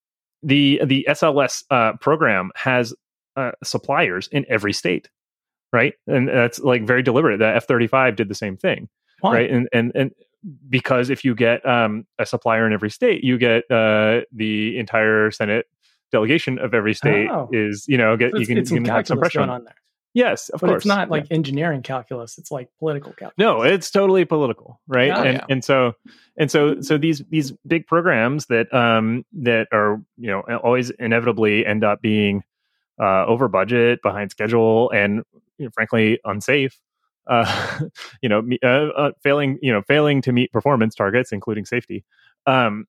the the S L S uh, program has uh, suppliers in every state. Right. And that's like very deliberate. The F thirty-five did the same thing. Why? Right. And, and, and because if you get um, a supplier in every state, you get uh, the entire Senate delegation of every state Oh. is, you know, get, So you it's, can, it's you some can have some calculus pressure going on. on there. Yes, of But course. it's not like Yeah. engineering calculus. It's like political calculus. No, it's totally political, right? Oh, and yeah. and so and so so these these big programs that um that are, you know, always inevitably end up being uh, over budget, behind schedule, and, you know, frankly unsafe. Uh, you know, me- uh, uh, failing you know failing to meet performance targets, including safety. Um,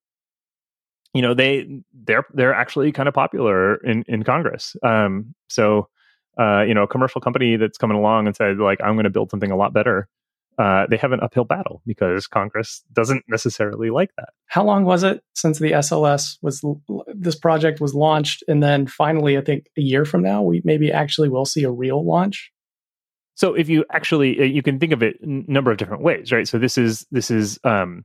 you know, they they're they're actually kind of popular in in Congress. Um, so. Uh, you know, a commercial company that's coming along and said, like, I'm going to build something a lot better. Uh, they have an uphill battle because Congress doesn't necessarily like that. How long was it since the S L S was this project was launched, and then finally, I think a year from now, we maybe actually will see a real launch? So if you actually, you can think of it a number of different ways, right? So this is this is um,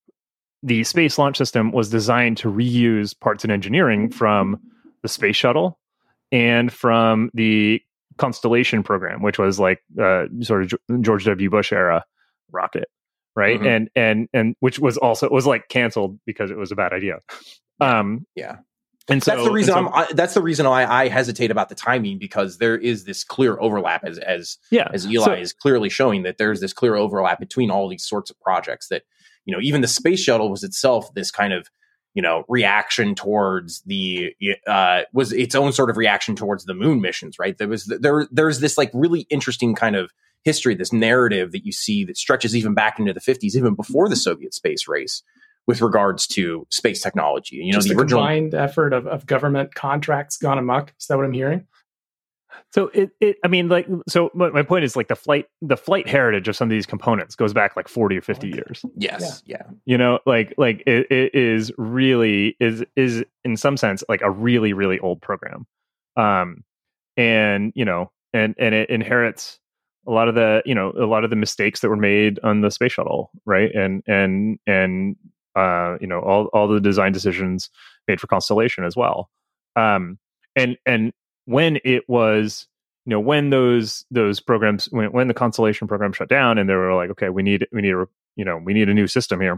the Space Launch System was designed to reuse parts and engineering from the space shuttle and from the Constellation program, which was like uh, sort of George W. Bush era rocket, right? Mhm. And and and which was also was like canceled because it was a bad idea. Um, Yeah. and so That's the reason and so, I'm. I, that's the reason why I hesitate about the timing, because there is this clear overlap, as as yeah, as Eli so- is clearly showing, that there's this clear overlap between all these sorts of projects. That, you know, even the space shuttle was itself this kind of, you know, reaction towards the uh, was its own sort of reaction towards the moon missions, right? There was there there's this like really interesting kind of history, this narrative that you see that stretches even back into the fifties, even before the Soviet space race, with regards to space technology. You know, Just the a original. combined effort of, of government contracts gone amok. Is that what I'm hearing? So it, it, I mean, like, so my, my point is like the flight, the flight heritage of some of these components goes back like forty or fifty years. Yes, yeah. You know, like, like it, it is really is is in some sense like a really really old program, um, and you know, and and it inherits a lot of the you know a lot of the mistakes that were made on the space shuttle, right? And and and uh, you know, all all the design decisions made for Constellation as well, um, and and. when it was, you know, when those those programs, when, when the Constellation program shut down, and they were like, okay, we need we need a you know we need a new system here.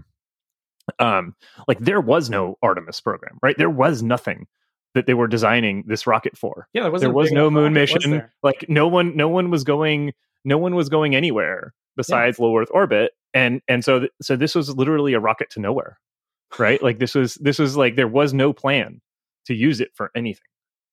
Um, like there was no Artemis program, right? There was nothing that they were designing this rocket for. Yeah, there, wasn't there a was big no enough moon rocket, was mission. there? Like no one, no one was going, no one was going anywhere besides low Earth orbit, and and so th- so this was literally a rocket to nowhere, right? Like this was this was like there was no plan to use it for anything.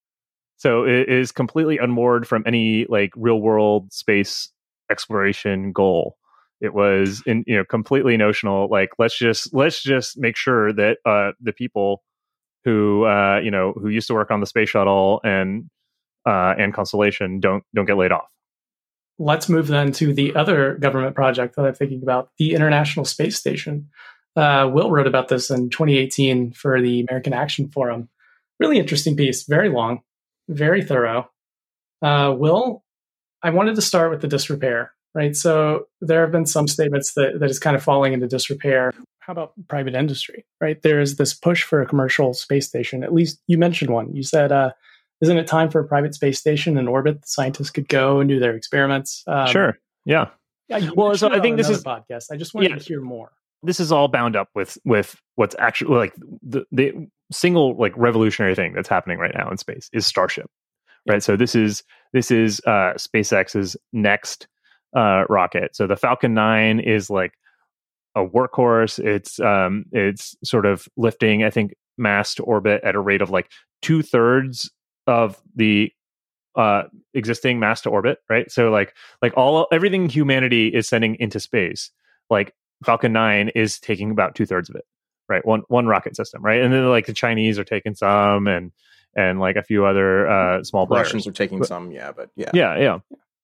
So it is completely unmoored from any like real world space exploration goal. It was in you know completely notional. Like let's just let's just make sure that uh, the people who uh, you know who used to work on the space shuttle and uh, and Constellation don't don't get laid off. Let's move then to the other government project that I'm thinking about, the International Space Station. Uh, Will wrote about this in twenty eighteen for the American Action Forum. Really interesting piece, very long, very thorough. Uh, Will, I wanted to start with the disrepair, right? So there have been some statements that, that is kind of falling into disrepair. How about private industry, right? There is this push for a commercial space station. At least you mentioned one. You said, uh, isn't it time for a private space station in orbit? The scientists could go and do their experiments. Um, Sure. Yeah. Yeah, you Well, so mentioned it I on think this another is- podcast. I just wanted yeah. to hear more. This is all bound up with with what's actually like the the single like revolutionary thing that's happening right now in space is Starship, right? So this is this is uh, SpaceX's next uh, rocket. So the Falcon nine is like a workhorse. It's um, it's sort of lifting, I think, mass to orbit at a rate of like two thirds of the uh, existing mass to orbit, right? So like like all everything humanity is sending into space, like Falcon nine is taking about two thirds of it, right? One one rocket system, right? And then like the Chinese are taking some, and and like a few other uh, small players. Russians are taking but, some, yeah, but yeah, yeah, yeah.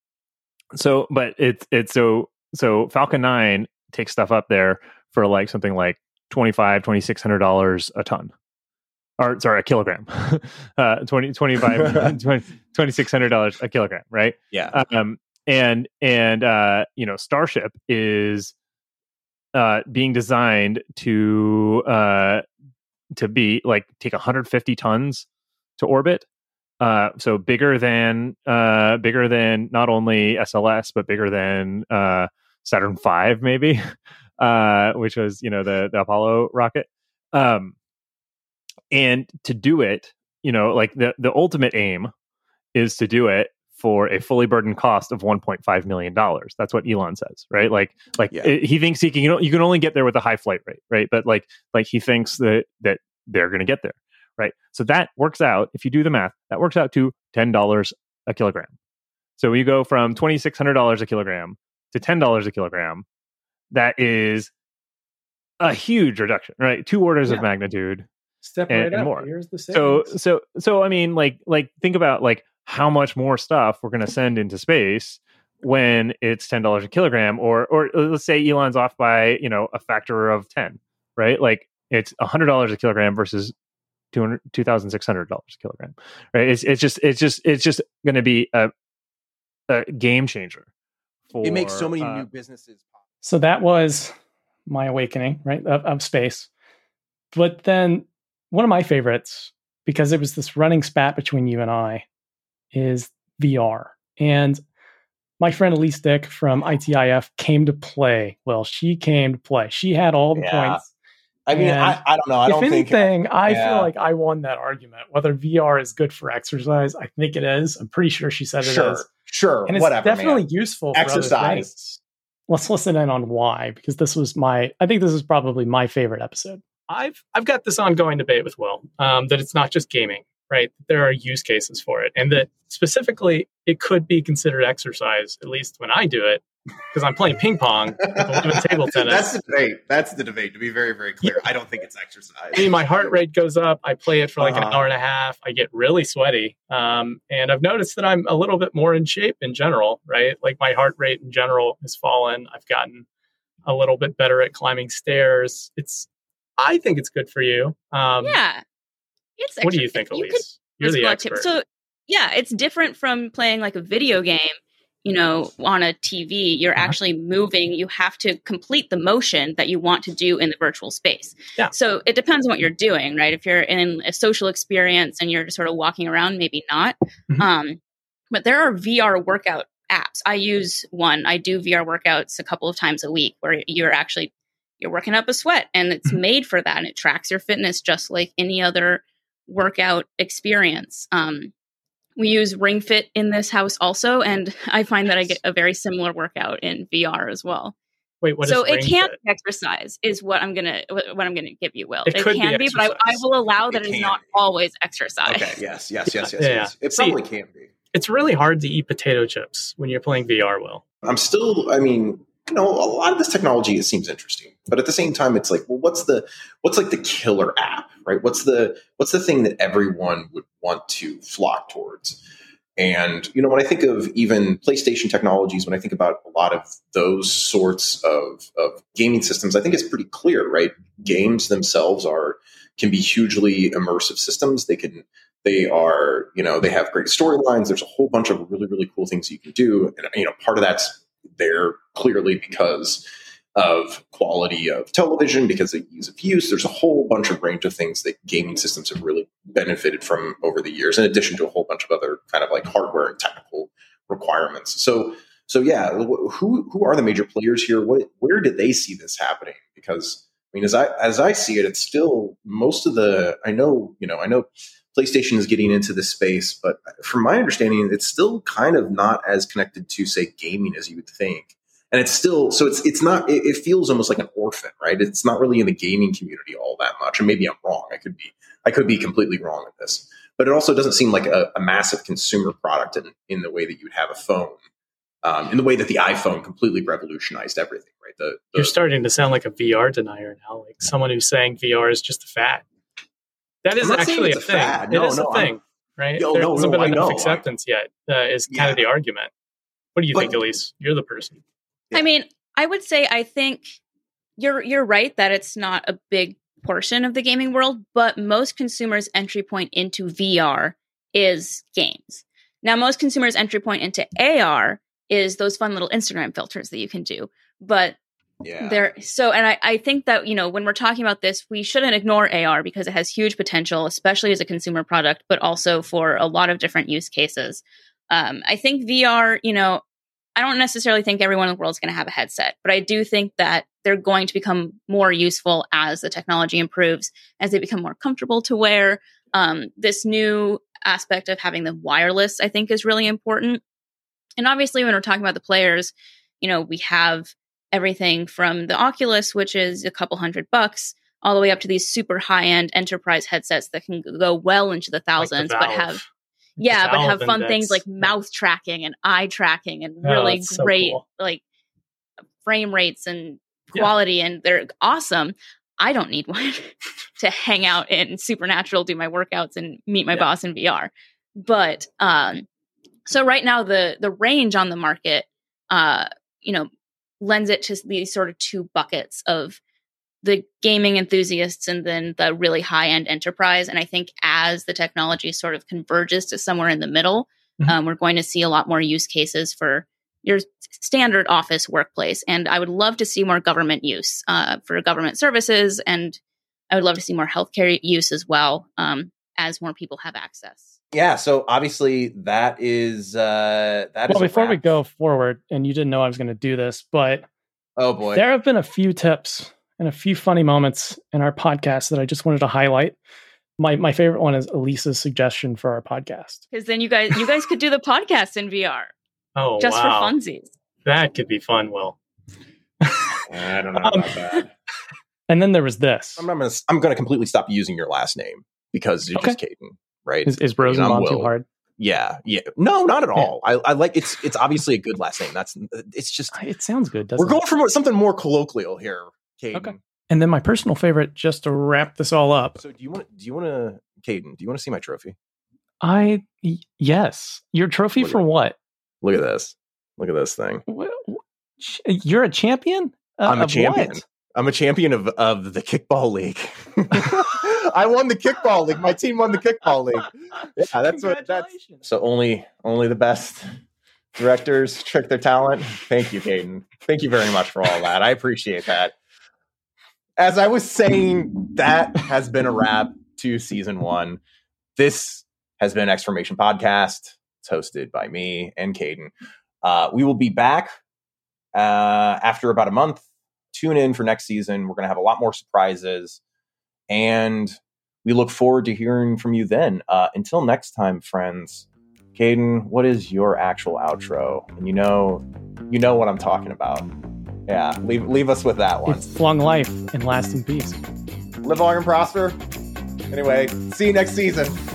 So, but it's it's so so Falcon nine takes stuff up there for like something like twenty-five, twenty-six hundred dollars a ton. Or sorry, a kilogram. uh twenty, twenty-five, twenty, twenty-six hundred dollars a kilogram, right? yeah. Um and and uh you know, Starship is uh being designed to uh to be like take one hundred fifty tons to orbit. Uh, so bigger than uh, bigger than not only S L S, but bigger than uh, Saturn five, maybe, uh, which was, you know, the, the Apollo rocket. Um, and to do it, you know, like the, the ultimate aim is to do it for a fully burdened cost of one point five million dollars. That's what Elon says, right? Like, like Yeah. it, he thinks he can, you know, you can only get there with a high flight rate, right? But like, like he thinks that that they're going to get there. Right. So that works out, if you do the math, that works out to ten dollars a kilogram. So you go from twenty-six hundred dollars a kilogram to ten dollars a kilogram. That is a huge reduction, right? Two orders Yeah. of magnitude. Step and, right and up. more. Here's the So, savings. so, so, I mean, like, like think about like how much more stuff we're going to send into space when it's ten dollars a kilogram, or, or let's say Elon's off by, you know, a factor of ten, right? Like it's one hundred dollars a kilogram versus two thousand six hundred dollars a kilogram, right? It's it's just it's just it's just going to be a, a game changer. For, It makes so many uh, new businesses possible. So that was my awakening, right, of, of space. But then one of my favorites, because it was this running spat between you and I, is V R. And my friend Elise Dick from I T I F came to play. Well, she came to play. She had all the Yeah. points. I mean, And I, I don't know. I if don't think anything, I yeah. feel like I won that argument. Whether V R is good for exercise, I think it is. I'm pretty sure she said it sure, is. sure, And it's whatever. definitely man. useful for other Exercise. things. Let's listen in on why, because this was my, I think this is probably my favorite episode. I've I've got this ongoing debate with Will um, that it's not just gaming, right? There are use cases for it, and that specifically it could be considered exercise, at least when I do it, because I'm playing ping pong, with table tennis. That's the debate. That's the debate. To be very, very clear, I don't think it's exercise. I mean, my heart rate goes up. I play it for like Uh-huh. an hour and a half. I get really sweaty, um, and I've noticed that I'm a little bit more in shape in general, right? Like my heart rate in general has fallen. I've gotten a little bit better at climbing stairs. It's I think it's good for you. Um, yeah. It's What do you extra- think, you could Elise? You're the physical expert. activity. So yeah, it's different from playing like a video game, you know, on a T V. You're Uh-huh. actually moving. You have to complete the motion that you want to do in the virtual space. Yeah. So it depends on what you're doing, right? If you're in a social experience and you're just sort of walking around, maybe not. Mhm. Um, but there are V R workout apps. I use one. I do V R workouts a couple of times a week where you're actually you're working up a sweat, and it's Mhm. made for that, and it tracks your fitness just like any other workout experience. Um, we use Ring Fit in this house also, and I find that I get a very similar workout in V R as well. Wait, what so is it Ring can Fit? be exercise, is what I'm gonna what I'm gonna give you, Will. It could be can be, but I, I exercise. will allow that It it is can not be. always exercise. Okay. Yes. Yes. Yes. Yes. Yeah, yes. yeah. It See- probably can be. It's really hard to eat potato chips when you're playing V R, Will. I'm still. I mean, you know, a lot of this technology it seems interesting, but at the same time, it's like, well, what's the what's like the killer app, right? What's the what's the thing that everyone would want to flock towards? And you know, when I think of even PlayStation technologies, when I think about a lot of those sorts of of gaming systems, I think it's pretty clear, right? Games themselves are can be hugely immersive systems. They can they are, you know, they have great storylines. There's a whole bunch of really, really cool things you can do. And, you know, part of that's there clearly because of quality of television, because of ease of use. There's a whole bunch of range of things that gaming systems have really benefited from over the years, in addition to a whole bunch of other kind of like hardware and technical requirements. So, so yeah, who who are the major players here? What, where did they see this happening? Because I mean, as I as I see it, it's still most of the. I know, you know, I know PlayStation is getting into this space, but from my understanding, it's still kind of not as connected to, say, gaming as you would think. And it's still, so it's it's not, it, it feels almost like an orphan, right? It's not really in the gaming community all that much. And maybe I'm wrong. I could be, I could be completely wrong with this. But it also doesn't seem like a, a massive consumer product in, in the way that you would have a phone, um, in the way that the iPhone completely revolutionized everything, right? The, the, You're starting to sound like a V R denier now, like someone who's saying V R is just a fad. That is actually a, a thing. Fad. No, it is no, a thing, I'm, right? Yo, there no, hasn't no, been I enough know. acceptance I, yet, uh, is kind yeah. of the argument. What do you but, think, Elise? You're the person. Yeah. I mean, I would say I think you're you're right that it's not a big portion of the gaming world, but most consumers' entry point into V R is games. Now, most consumers' entry point into A R is those fun little Instagram filters that you can do. But yeah, there, so, and I, I think that, you know, when we're talking about this, we shouldn't ignore A R because it has huge potential, especially as a consumer product, but also for a lot of different use cases. Um, I think V R, you know, I don't necessarily think everyone in the world is going to have a headset, but I do think that they're going to become more useful as the technology improves, as they become more comfortable to wear. Um, this new aspect of having them wireless, I think, is really important. And obviously, when we're talking about the players, you know, we have everything from the Oculus, which is a couple hundred bucks, all the way up to these super high-end enterprise headsets that can go well into the thousands, like the but have yeah, but have fun index. things like mouth tracking and eye tracking and oh, really so great cool. like frame rates and quality, yeah. and they're awesome. I don't need one to hang out in Supernatural, do my workouts, and meet my yeah. boss in V R. But um, so right now, the the range on the market, uh, you know, lends it to these sort of two buckets of the gaming enthusiasts and then the really high end enterprise. And I think as the technology sort of converges to somewhere in the middle, mm-hmm. um, we're going to see a lot more use cases for your standard office workplace. And I would love to see more government use uh, for government services. And I would love to see more healthcare use as well, um, as more people have access. Yeah. So obviously that is, uh, that well, is before we go forward, and you didn't know I was going to do this, but oh boy, there have been a few tips and a few funny moments in our podcast that I just wanted to highlight. My my favorite one is Elisa's suggestion for our podcast. Because then you guys you guys could do the podcast in V R. Oh, just wow. for funsies. That could be fun, Will. I don't know about um, that. And then there was this. I'm gonna I'm gonna completely stop using your last name because you're okay. just Caden, right? Is, is Rosenbaum too hard? Yeah, yeah. No, not at all. Yeah. I, I like it's it's obviously a good last name. That's it's just it sounds good. Doesn't we're going it? for more, something more colloquial here. Caden. Okay. And then my personal favorite, just to wrap this all up. So do you want? Do you want to, Caden? Do you want to see my trophy? I y- yes. Your trophy look for at, what? Look at this. Look at this thing. What, what, you're a champion. Uh, I'm a champion. What? I'm a champion of of the kickball league. I won the kickball league. My team won the kickball league. Yeah, that's what. That's so only only the best directors trick their talent. Thank you, Caden. Thank you very much for all that. I appreciate that. As I was saying, that has been a wrap to season one. This has been Xformation Podcast. It's hosted by me and Caden. Uh, we will be back uh, after about a month. Tune in for next season. We're going to have a lot more surprises. And we look forward to hearing from you then. Uh, until next time, friends. Caden, what is your actual outro? And you know, you know what I'm talking about. Yeah, leave leave us with that one. It's long life and lasting peace. Live long and prosper. Anyway, see you next season.